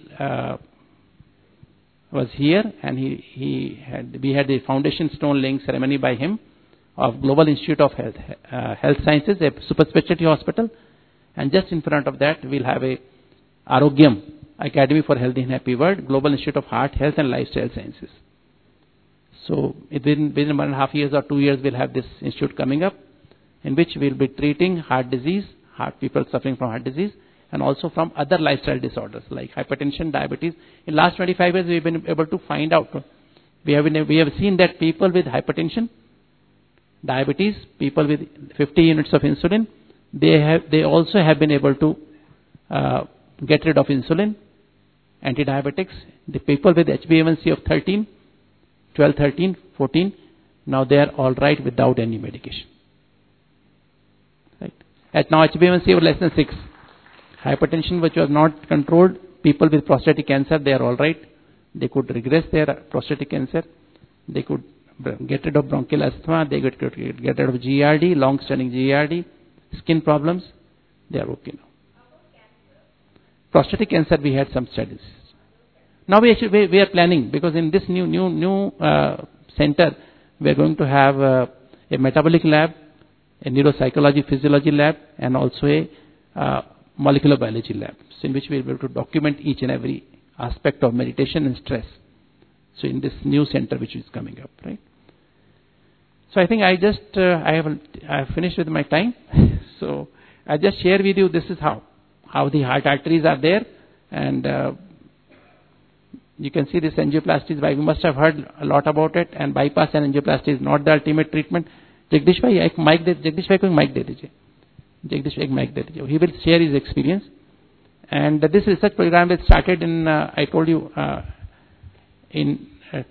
Speaker 2: was here, and we had the foundation stone laying ceremony by him of Global Institute of Health Sciences, a super specialty hospital, and just in front of that we'll have a Arogyam, Academy for Healthy and Happy World, Global Institute of Heart, Health and Lifestyle Sciences. So within 1.5 years or 2 years we'll have this institute coming up, in which we'll be treating heart disease, people suffering from heart disease, and also from other lifestyle disorders like hypertension, diabetes. In last 25 years we've been able to find out, we have seen that people with hypertension, diabetes, people with 50 units of insulin, they also have been able to get rid of insulin, anti-diabetics. The people with HbA1c of 12, 13, 14, now they are all right without any medication. Right? At now HbA1c was less than 6. Hypertension which was not controlled, people with prostatic cancer, they are all right. They could regress their prostatic cancer. They could get rid of bronchial asthma. They could get rid of GERD, long-standing GERD, skin problems. They are okay now. Prostatic cancer, we had some studies. Now we are planning, because in this new center, we are going to have a metabolic lab, a neuropsychology, physiology lab, and also a molecular biology lab, in which we will be able to document each and every aspect of meditation and stress. So in this new center which is coming up, right? So I think I have finished with my time. So I just share with you, this is how the heart arteries are there, and you can see this angioplasty. We must have heard a lot about it, and bypass and angioplasty is not the ultimate treatment. Jagdish bhai, को mic दे दीजिए. Jagdish एक mic दे दीजिए. He will share his experience. And this research program was started in, I told you, in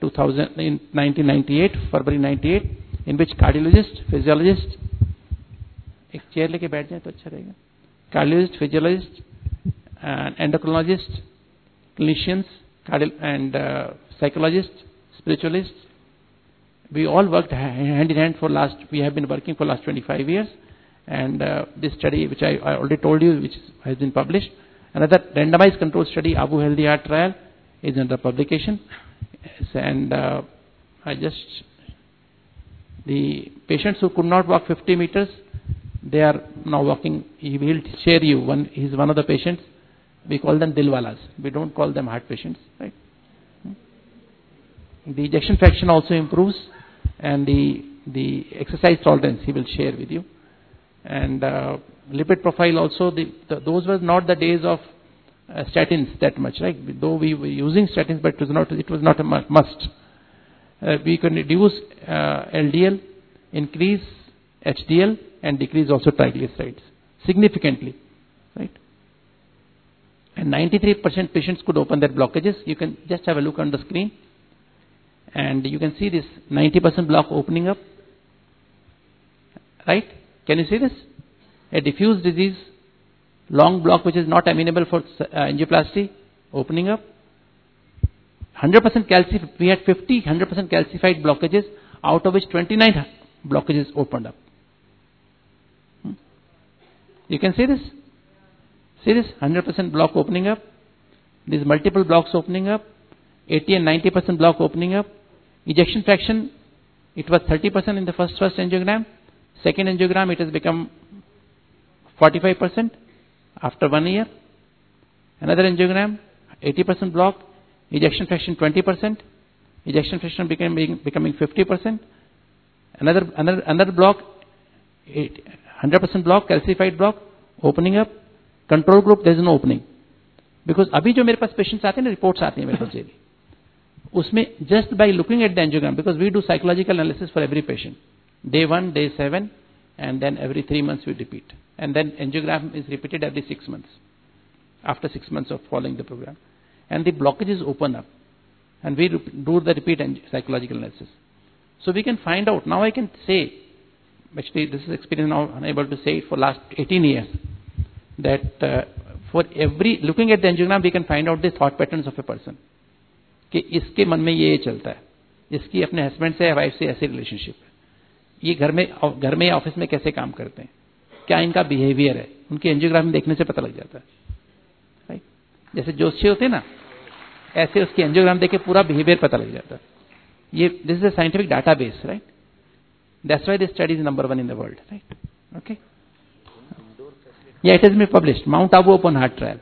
Speaker 2: 1998, February 98, in which cardiologist, physiologist, एक chair लेके बैठ जाए तो अच्छा रहेगा. Cardiologist, physiologist, endocrinologist, clinicians, and psychologists, spiritualists. We all worked hand in hand we have been working for last 25 years. And this study, which I already told you, which has been published, another randomized control study, Abu Healthy Heart Trial, is under publication. And the patients who could not walk 50 meters, they are now walking. He will share you. He's one of the patients. We call them Dilwalas. We don't call them heart patients, right? The ejection fraction also improves, and the exercise tolerance he will share with you. And lipid profile also, those were not the days of statins that much, right? Though we were using statins, but it was not a must. We can reduce LDL increase HDL and decrease also triglycerides significantly, right? And 93% patients could open their blockages. You can just have a look on the screen, and you can see this 90% block opening up, right? Can you see this? A diffuse disease, long block which is not amenable for angioplasty, opening up. 100% we had 100% calcified blockages, out of which 29 blockages opened up. You can see this? See this? 100% block opening up. These multiple blocks opening up. 80 and 90% block opening up. Ejection fraction, it was 30% in the first angiogram. Second angiogram, it has become 45% after 1 year. Another angiogram, 80% block. Ejection fraction 20%. Ejection fraction becoming 50%. Another block, 100% block, calcified block, opening up. Control group, there is no opening. Because अभी जो मेरे पास patients आते हैं ना, reports आती हैं मेरे पास डेली, उसमें just by looking at the angiogram, because we do psychological analysis for every patient, day 1, day 7, and then every 3 months we repeat. And then angiogram is repeated every 6 months, after 6 months of following the program. And the blockages open up. And we do the repeat psychological analysis. So we can find out, now I can say, actually this is experience now, unable to say it for last 18 years, that for every, looking at the angiogram, we can find out the thought patterns of a person. कि इसके मन में ये चलता है, इसकी अपने husband से वाइफ से ऐसी रिलेशनशिप है, ये घर में ऑफिस में कैसे काम करते हैं, क्या इनका बिहेवियर है, उनकी एंजियोग्राफी देखने से पता लग जाता है, राइट? जैसे जोशी होते हैं ना, ऐसे उसकी एंजियोग्राम देख के पूरा बिहेवियर पता लग जाता है. ये this is a scientific database, right? That's why this study is number 1 in the world, right? Okay, या it has been published, mount Abu open heart trial,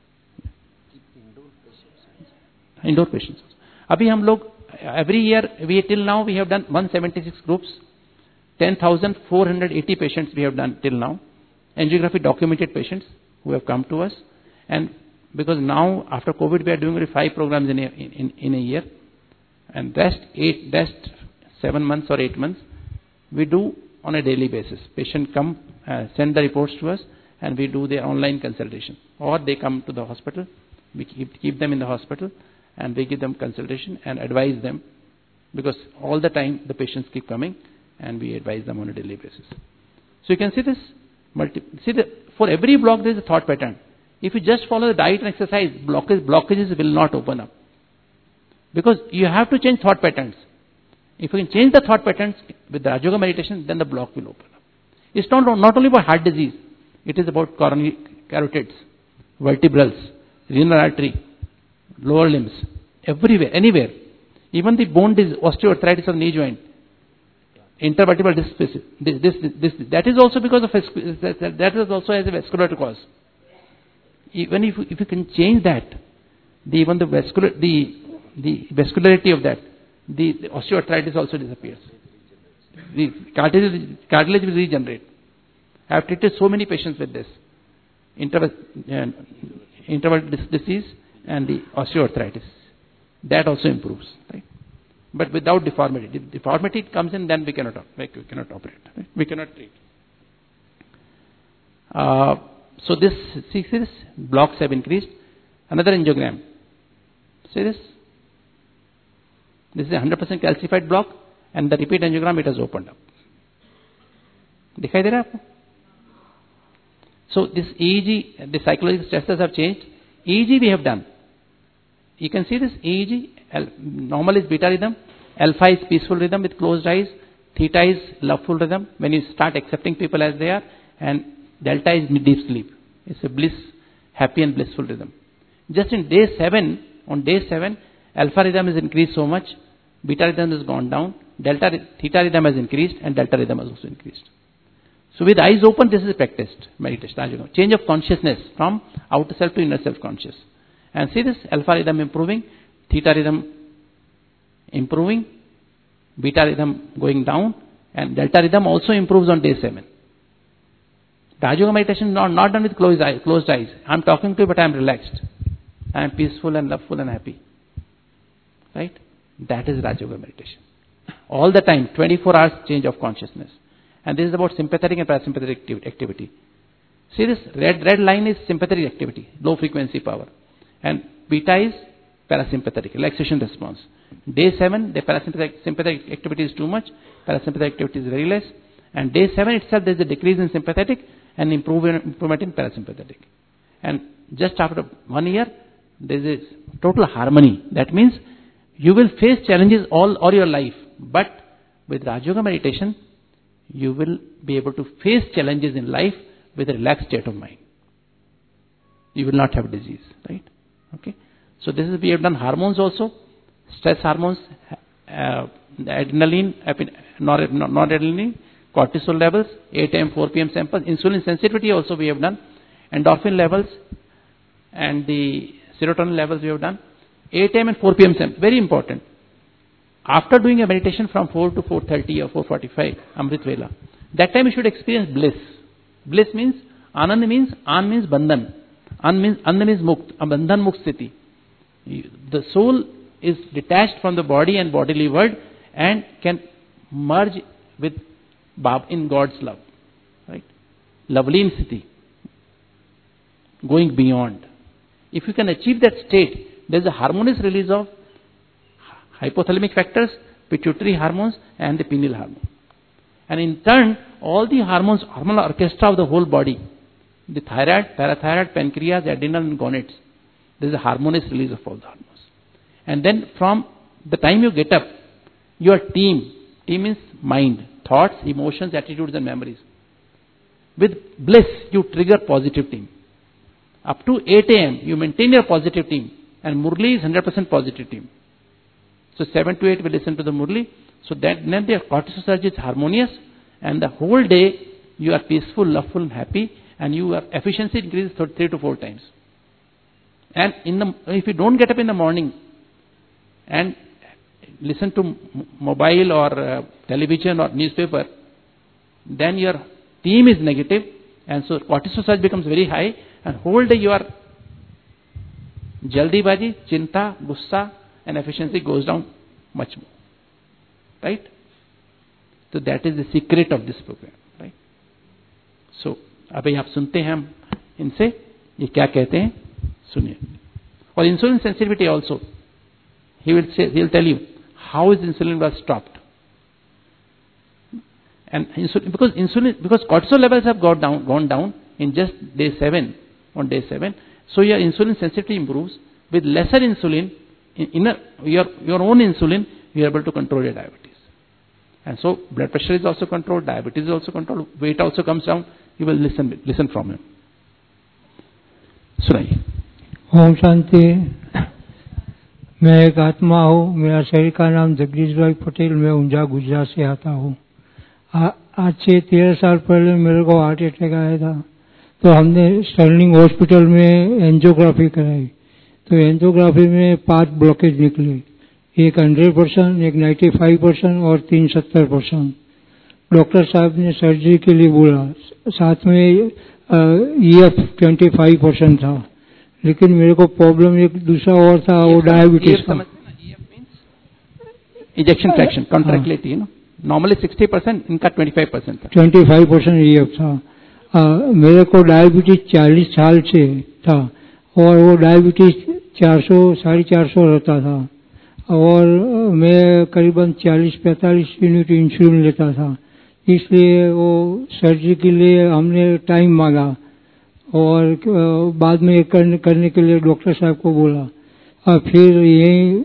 Speaker 2: Indore patients. अभी हम लोग every year, we till now we have done 176 groups, 10,480 patients we have done till now, angiography documented patients who have come to us. And because now after COVID we are doing only 5 programs in a year, and rest 7 months or 8 months we do on a daily basis. Patient come, send the reports to us, and we do their online consultation, or they come to the hospital, we keep them in the hospital, and we give them consultation and advise them, because all the time the patients keep coming and we advise them on a daily basis. So you can see this, for every block there is a thought pattern. If you just follow the diet and exercise, blockages will not open up, because you have to change thought patterns. If you can change the thought patterns with the Raj Yoga meditation, then the block will open up. It's not only about heart disease, it is about coronary carotids, vertebrals, renal artery, lower limbs, everywhere, anywhere. Even the bone disease, osteoarthritis of the knee joint, intervertebral disc spaces, that is also because of that is also as a vascular cause. Even if you can change that, the vascularity of that, the osteoarthritis also disappears. The cartilage will regenerate. I have treated so many patients with this intervertebral disc disease and the osteoarthritis. That also improves, right? But without deformity. If deformity comes in, then we cannot operate. Right? We cannot treat. So this, see this, blocks have increased. Another angiogram. See this? This is a 100% calcified block, and the repeat angiogram, it has opened up. दिखाई दे रहा है आपको? So this EEG, the psychological stresses have changed. EEG we have done. You can see this EEG. Normal is beta rhythm, alpha is peaceful rhythm with closed eyes, theta is loveful rhythm when you start accepting people as they are, and delta is deep sleep. It's a bliss, happy and blissful rhythm. Just in on day 7, alpha rhythm is increased so much, beta rhythm has gone down, theta rhythm has increased, and delta rhythm has also increased. So with eyes open, this is practiced meditation. Change of consciousness from outer self to inner self conscious. And see this, alpha rhythm improving, theta rhythm improving, beta rhythm going down, and delta rhythm also improves on day 7. Raj Yoga meditation is not done with closed eyes. I am talking to you, but I am relaxed. I am peaceful and loveful and happy. Right? That is Raj Yoga meditation. all the time, 24 hours change of consciousness. And this is about sympathetic and parasympathetic activity. See this red line is sympathetic activity, low frequency power. And beta is parasympathetic, relaxation response. Day 7, the parasympathetic activity is too much, parasympathetic activity is very less. And day 7 itself, there is a decrease in sympathetic and improvement in parasympathetic. And just after 1 year, there is a total harmony. That means you will face challenges all your life. But with Raj Yoga meditation, you will be able to face challenges in life with a relaxed state of mind. You will not have disease, right? Okay. So this is, we have done hormones also, stress hormones, adrenaline, noradrenaline, cortisol levels, 8 a.m., 4 p.m. samples, insulin sensitivity also we have done, endorphin levels, and the serotonin levels we have done, 8 a.m. and 4 p.m. samples, very important. After doing a meditation from 4 to 4:30 or 4:45, Amrit Vela, that time you should experience bliss. Bliss means, Anand means, An means Bandhan. An means Mukt, a Bandhan Mukt Sthiti. The soul is detached from the body and bodily world and can merge with Bab in God's love. Right? Lavleen Sthiti. Going beyond. If you can achieve that state, there is a harmonious release of hypothalamic factors, pituitary hormones and the pineal hormone. And in turn, all the hormones, hormonal orchestra of the whole body, the thyroid, parathyroid, pancreas, adrenal and gonads, there is a harmonious release of all the hormones. And then from the time you get up, your team means mind, thoughts, emotions, attitudes and memories. With bliss, you trigger positive team. Up to 8 a.m., you maintain your positive team. And Murli is 100% positive team. So 7 to 8 we listen to the Murli. So that then their cortisol surge is harmonious. And the whole day you are peaceful, loveful and happy. And your efficiency increases 3 to 4 times. And if you don't get up in the morning and listen to mobile or television or newspaper, then your team is negative. And so cortisol surge becomes very high. And whole day you are jaldibazi, chinta, gussa, and efficiency goes down much more. Right? So that is the secret of this program. Right? So, अभी आप सुनते हैं हम इनसे ये क्या कहते हैं, सुनिए. और insulin sensitivity also, he will tell you how his insulin was stopped. And because cortisol levels have gone down in just day 7, on day 7, so your insulin sensitivity improves. With lesser insulin, your own insulin, you are able to control your diabetes. And so blood pressure is also controlled, diabetes is also controlled, weight also comes down. You will listen from him. सुनाइए.
Speaker 4: ओम शांति. मैं एक आत्मा हूँ. मेरा शरीर का नाम जगदीश भाई पटेल. मैं ऊंझा गुजरात से आता हूँ. आज से 13 साल पहले मेरे को हार्ट अटैक आया था. तो हमने स्टर्लिंग हॉस्पिटल में एंजियोग्राफी कराई. तो एंजियोग्राफी में 5 ब्लॉकेज निकले. एक 100%, एक 95% और 3 70%. डॉक्टर साहब ने सर्जरी के लिए बोला. साथ में EF 25% था. लेकिन मेरे को प्रॉब्लम एक दूसरा और था, वो डायबिटीज था.
Speaker 2: इजेक्शन फ्रैक्शन, कॉन्ट्रैक्टिलिटी, नॉर्मली 60%, इनका 25% था.
Speaker 4: 25% EF था. मेरे को डायबिटीज 40 साल से था और वो डायबिटीज 400 450 रहता था. और मैं करीबन 40-45 यूनिट इंसुलिन लेता था. इसलिए वो सर्जरी के लिए हमने टाइम मांगा और बाद में करने के लिए डॉक्टर साहब को बोला. फिर यही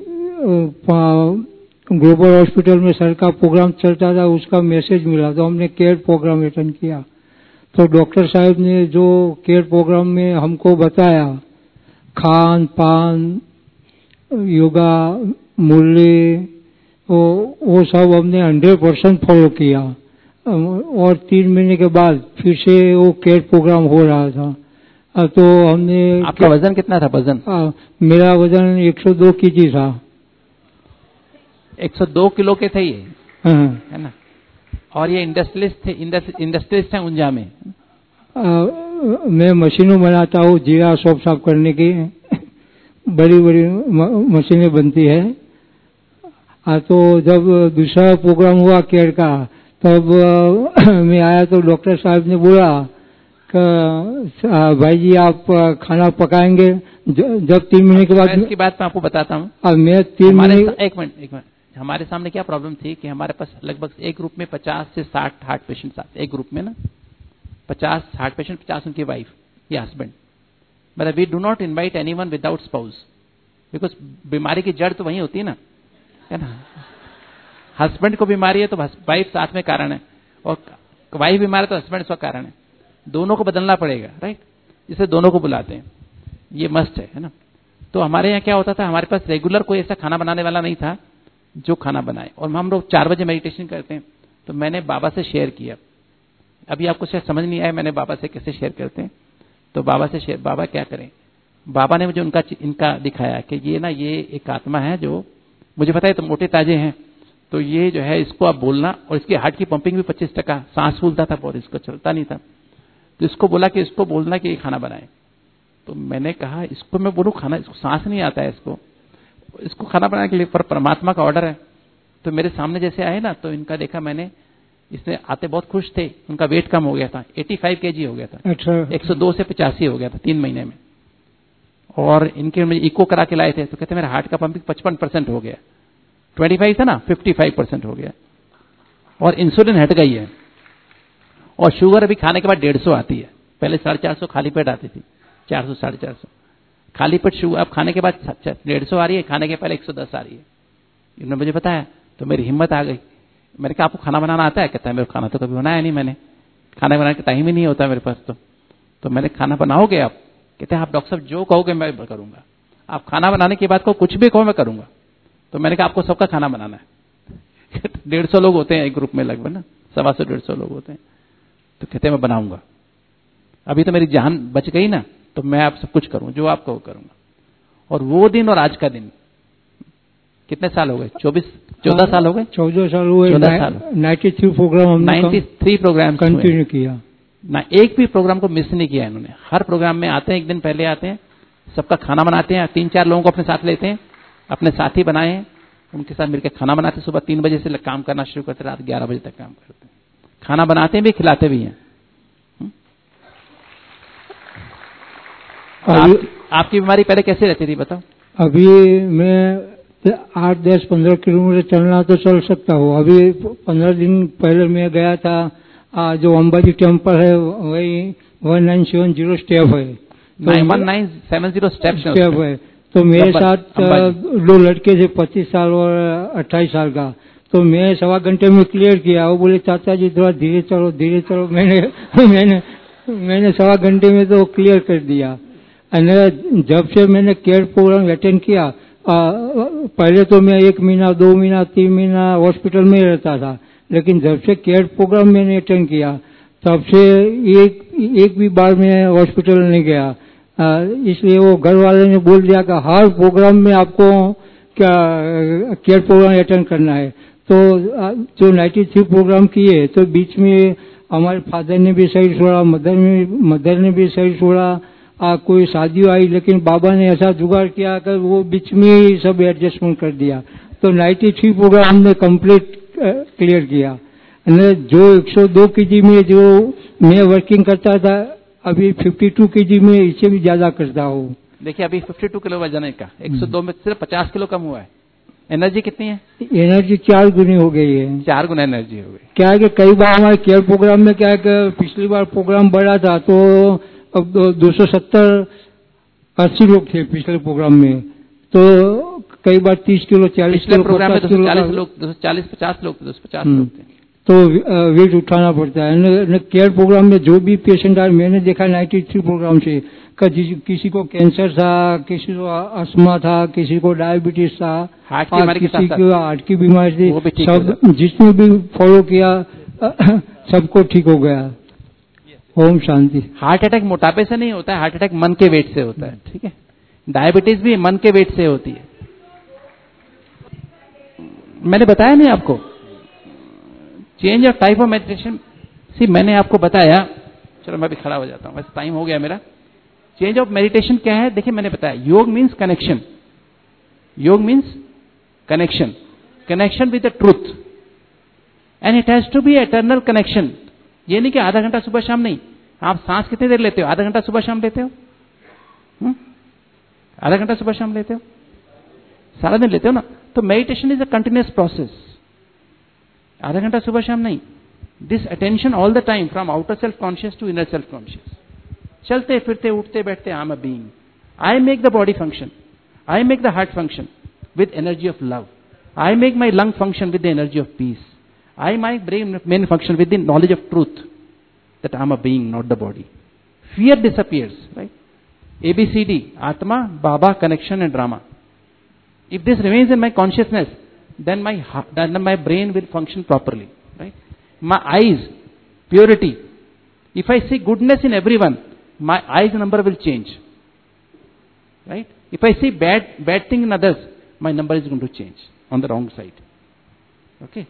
Speaker 4: ग्लोबल हॉस्पिटल में सर का प्रोग्राम चलता था, उसका मैसेज मिला तो हमने केयर प्रोग्राम अटेंड किया. तो डॉक्टर साहब ने जो केयर प्रोग्राम में हमको बताया, खान पान, योगा, मुरली, वो सब हमने 100% फॉलो किया. और 3 महीने के बाद फिर से वो केयर प्रोग्राम हो रहा था. तो हमने.
Speaker 2: आपका वजन कितना था? वजन
Speaker 4: मेरा वजन 102 kg था.
Speaker 2: 102 किलो के थे ये, है ना? और ये इंडस्ट्रियलिस्ट थे ऊंझा में.
Speaker 4: मैं मशीनों बनाता हूँ, जीरा सोप साफ करने की बड़ी बड़ी मशीनें बनती है. तो जब दूसरा प्रोग्राम हुआ केयर का, तब मैं आया तो डॉक्टर साहब ने बोला कि भाई जी आप खाना पकाएंगे। जब 3 महीने के बाद
Speaker 2: इसकी बात मैं आपको बताता हूँ।
Speaker 4: अब मैं 3 महीने
Speaker 2: एक मिनट हमारे सामने क्या प्रॉब्लम थी कि हमारे पास लगभग एक ग्रुप में 50 से 60 हार्ट पेशेंट्स आते, एक ग्रुप में ना 50 हार्ट पेशेंट, 50 उनकी वाइफ या हस्बैंड। मतलब we do not invite anyone without spouse, because बीमारी की जड़ तो वही होती है ना, है ना। हस्बैंड को बीमारी है तो वाइफ साथ में कारण है, और वाइफ बीमार है तो हस्बैंड उसका कारण है। दोनों को बदलना पड़ेगा, राइट। इसे दोनों को बुलाते हैं, ये मस्ट है ना। तो हमारे यहाँ क्या होता था, हमारे पास रेगुलर कोई ऐसा खाना बनाने वाला नहीं था जो खाना बनाए, और हम लोग 4 बजे मेडिटेशन करते हैं। तो मैंने बाबा से शेयर किया, अभी आपको शायद समझ नहीं आया मैंने बाबा से कैसे शेयर करते हैं। तो बाबा से शेयर, बाबा क्या करें, बाबा ने मुझे इनका दिखाया कि ये ना, ये एक आत्मा है जो मुझे पता है तो मोटे ताजे हैं, तो ये जो है इसको आप बोलना, और इसकी हार्ट की पंपिंग भी 25%, सांस फूलता था और इसको चलता नहीं था। तो इसको बोला कि इसको बोलना कि ये खाना बनाए। तो मैंने कहा इसको मैं बोलूं खाना, इसको सांस नहीं आता है, इसको खाना बनाने के लिए, पर परमात्मा का ऑर्डर है। तो मेरे सामने जैसे आए ना, तो इनका देखा मैंने, इसने आते बहुत खुश थे, उनका वेट कम हो गया था, 85 kg हो गया था, 102 से 85 हो गया था 3 महीने में। और इनके मुझे इको करा के लाए थे, तो कहते मेरा हार्ट का पंपिंग 55% हो गया, 25 था ना 55% हो गया, और इंसुलिन हट गई है, और शुगर अभी खाने के बाद 150 आती है, पहले 450 खाली पेट आती थी, 400 450 खाली पेट शुगर, अब खाने के बाद 150 आ रही है, खाने के पहले 110 आ रही है। इन्होंने मुझे बताया, तो मेरी हिम्मत आ गई। मैंने कहा आपको खाना बनाना आता है? कहता है मेरे खाना तो कभी बनाया नहीं मैंने, खाना बनाने का टाइम ही नहीं होता मेरे पास। तो मैंने खाना बनाओगे आप? कहते हैं आप डॉक्टर साहब जो कहोगे मैं करूंगा, आप खाना बनाने की बात को कुछ भी कहो मैं करूंगा। तो मैंने कहा आपको सबका खाना बनाना है 150 लोग होते हैं एक ग्रुप में, लगभग ना 125-150 लोग होते हैं। तो कहते हैं मैं बनाऊंगा, अभी तो मेरी जान बच गई ना, तो मैं आप सब कुछ करूं, जो आप कहो करूंगा। और वो दिन और आज का दिन कितने साल हो गए? 14 साल हो गए,
Speaker 4: 14 साल हुए।
Speaker 2: 14 साल
Speaker 4: 93 प्रोग्राम हमने
Speaker 2: 93 प्रोग्राम
Speaker 4: कंटिन्यू किया
Speaker 2: ना, एक भी प्रोग्राम को मिस नहीं किया इन्होंने। हर प्रोग्राम में आते हैं, एक दिन पहले आते हैं, सबका खाना बनाते हैं, 3-4 लोगों को अपने साथ लेते हैं, अपने साथी बनाए हैं, उनके साथ मिलकर खाना बनाते हैं। सुबह 3 बजे से काम करना शुरू करते, रात 11 बजे तक काम करते हैं, खाना बनाते भी खिलाते भी हैं। आपकी बीमारी पहले कैसे रहती थी बताओ?
Speaker 4: अभी मैं 8-10-15 किलोमीटर चलना तो चल सकता हूँ। अभी 15 दिन पहले मैं गया था, जो अंबाजी टेम्पल है वही 1970 स्टेप है,
Speaker 2: 1970 स्टेप
Speaker 4: है। तो मेरे साथ 2 लड़के थे, 25 साल और 28 साल का। तो मैं 1.25 घंटे में क्लियर किया। वो बोले चाचा जी थोड़ा धीरे चलो धीरे चलो। मैंने 1.25 घंटे में तो क्लियर कर दिया। जब से मैंने केयर प्रोग्राम अटेंड किया, पहले तो मैं 1 महीना 2 महीना 3 महीना हॉस्पिटल में रहता था, लेकिन जब से केयर प्रोग्राम मैंने अटेंड किया तब से एक भी बार मैं हॉस्पिटल नहीं गया। इसलिए वो घर वाले ने बोल दिया कि हर प्रोग्राम में आपको क्या केयर प्रोग्राम अटेंड करना है। तो जो 93 प्रोग्राम किए, तो बीच में हमारे फादर ने भी सही छोड़ा, मदर ने भी सही छोड़ा, कोई शादी आई, लेकिन बाबा ने ऐसा जुगाड़ किया कि वो बीच में ही सब एडजस्टमेंट कर दिया। तो 93 प्रोग्राम हमने कंप्लीट क्लियर किया। जो 102 kg में जो मैं वर्किंग करता था, अभी 52 kg में इससे भी ज्यादा करता हूँ।
Speaker 2: देखिए अभी 52 किलो वजन है का, 102 में सिर्फ 50 किलो कम हुआ है। एनर्जी कितनी है?
Speaker 4: एनर्जी 4 गुनी हो गई है।
Speaker 2: 4 गुना एनर्जी हो गई।
Speaker 4: क्या है कि कई बार हमारे केयर प्रोग्राम में क्या है कि पिछली बार प्रोग्राम बढ़ा था, तो अब 270-80 लोग थे पिछले प्रोग्राम में, तो कई बार 30 किलो 40 किलो
Speaker 2: प्रोग्राम में 240 लोग 240-50 लोग 250 लोग थे,
Speaker 4: तो वेट उठाना पड़ता है। केयर प्रोग्राम में जो भी पेशेंट आए, मैंने देखा 93 प्रोग्राम से, किसी को कैंसर था, किसी को अस्थमा था, किसी को डायबिटीज था, किसी को हार्ट की बीमारी थी, सब जिसने भी फॉलो किया सबको ठीक हो गया। ओम शांति।
Speaker 2: हार्ट अटैक मोटापे से नहीं होता है, हार्ट अटैक मन के वेट से होता है, ठीक है। डायबिटीज भी मन के वेट से होती है। मैंने बताया नहीं आपको change of type of meditation. मैंने आपको बताया, चलो मैं भी खड़ा हो जाता हूं, वैसे टाइम हो गया मेरा। चेंज ऑफ मेडिटेशन क्या है? देखिए मैंने बताया, yoga means connection, yoga means connection. connection with the truth. And it has to be eternal connection. ये नहीं कि आधा घंटा सुबह शाम नहीं. आप सांस कितनी देर लेते हो? आधा घंटा सुबह शाम लेते हो? आधा घंटा सुबह शाम लेते हो? सारा दिन लेते हो ना? तो meditation is a continuous process. आधा घंटा सुबह शाम नहीं. This attention all the time from outer self conscious to inner self conscious. चलते फिरते उठते बैठते I am a being. I make the body function. I make the heart function with energy of love. I make my lung function with the energy of peace. I make brain main function with the knowledge of truth that I am a being, not the body. Fear disappears, right? ABCD, Atma, Baba, connection and drama. If this remains in my consciousness, then my brain will function properly, right? My eyes, purity. If I see goodness in everyone, my eyes number will change, right? If I see bad thing in others, my number is going to change on the wrong side. Okay.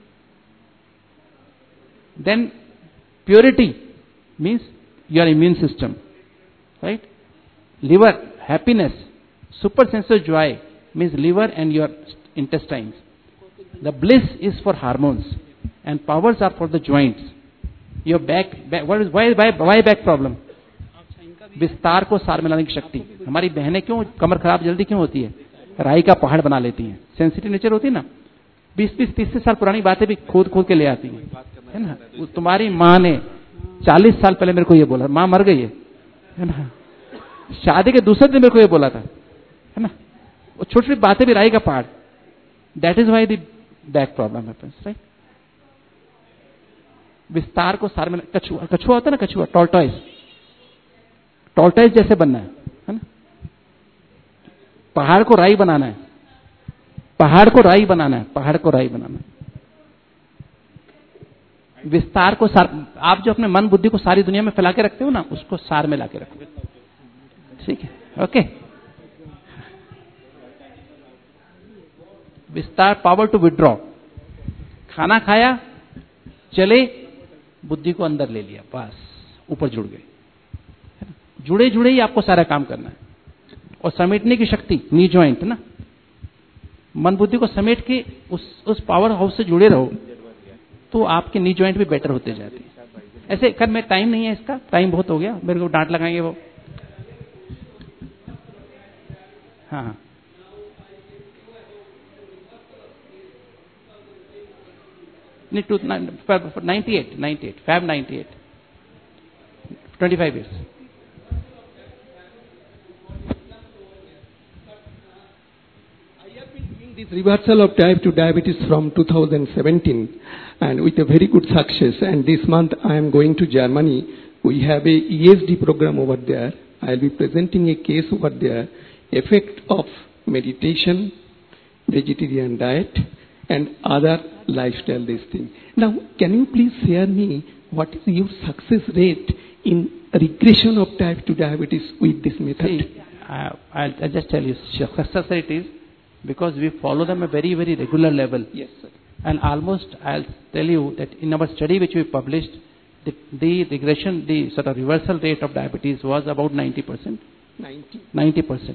Speaker 2: Then purity means your immune system, right? Liver, happiness, super sense of joy means liver and your intestines. The bliss is for hormones and powers are for the joints. Your back why back problem? विस्तार को सार मिलाने की शक्ति. हमारी बहनें क्यों कमर खराब जल्दी क्यों होती है? राई का पहाड़ बना लेती हैं. सेंसिटिव नेचर होती है ना. 20-30 साल पुरानी बातें भी खोद के ले आती हैं, है ना. तुम्हारी माँ ने 40 साल पहले मेरे को ये बोला. माँ मर गई है ना. शादी के दूसरे दिन मेरे को ये बोला था, है ना. वो छोटी छोटी बातें भी राई का पहाड़. That is why the back problem happens, right. विस्तार को सार में. कछुआ होता है ना, कछुआ, टॉर्टॉइस जैसे बनना है ना. पहाड़ को राई बनाना है. पहाड़ को राई बनाना है. विस्तार को सार. आप जो अपने मन बुद्धि को सारी दुनिया में फैला के रखते हो ना, उसको सार में ला के रखो. ठीक है, ओके. विस्तार, पावर टू विड्रॉ. खाना खाया, चले, बुद्धि को अंदर ले लिया, बस ऊपर जुड़ गए. जुड़े ही आपको सारा काम करना है. और समेटने की शक्ति, नी जॉइंट ना. मन बुद्धि को समेट के उस पावर हाउस से जुड़े रहो, तो आपके नी जॉइंट भी बेटर होते जाते हैं. ऐसे कर, मैं टाइम नहीं है इसका, टाइम बहुत हो गया, मेरे को डांट लगाएंगे वो. हाँ, नहीं 98, Fab 98, 25 years.
Speaker 5: This reversal of type 2 diabetes from 2017 and with a very good success, and this month I am going to Germany. We have a ESD program over there. I will be presenting a case over there, effect of meditation, vegetarian diet and other lifestyle this thing. Now can you please share me what is your success rate in regression of type 2 diabetes with this method?
Speaker 2: See, I'll just tell you, success rate is because we follow them a very, very regular level.
Speaker 5: Yes, sir.
Speaker 2: And almost, I'll tell you that in our study which we published, the regression, the sort of reversal rate of diabetes was about 90%. 90%.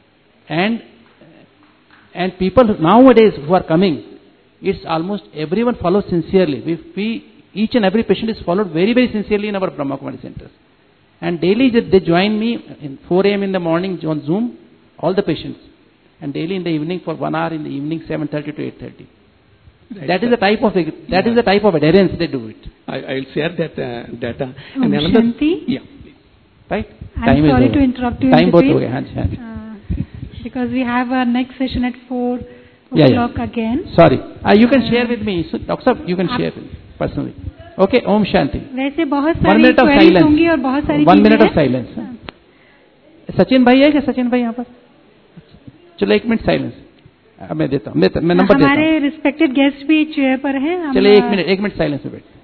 Speaker 2: And people nowadays who are coming, it's almost everyone follows sincerely. Each and every patient is followed very, very sincerely in our Brahma Kumari centers. And daily they join me in 4 a.m. in the morning on Zoom, all the patients. And daily in the evening for 1 hour in the evening, 7:30 to 8:30. Right, that is the type of adherence they do it.
Speaker 5: I will share that data.
Speaker 1: And another,
Speaker 5: yeah, please.
Speaker 2: Right.
Speaker 1: I'm sorry to interrupt you.
Speaker 2: Time both ho gaya. हाँ.
Speaker 1: Because we have our next session at 4 o'clock again.
Speaker 2: Sorry. You can share with me. So, Dr. Sahab, you can share with me personally. Okay. Om Shanti.
Speaker 1: वैसे बहुत सारी queries होंगी और बहुत सारी
Speaker 2: 1 minute of silence. Sachin भाई है क्या? सचिन भाई यहाँ पर? चलो 1 मिनट साइलेंस. मैं देता हूँ, मैं नंबर देता हूँ.
Speaker 1: हमारे रिस्पेक्टेड गेस्ट भी चेयर पर हैं.
Speaker 2: चलिए 1 मिनट साइलेंस में बैठ.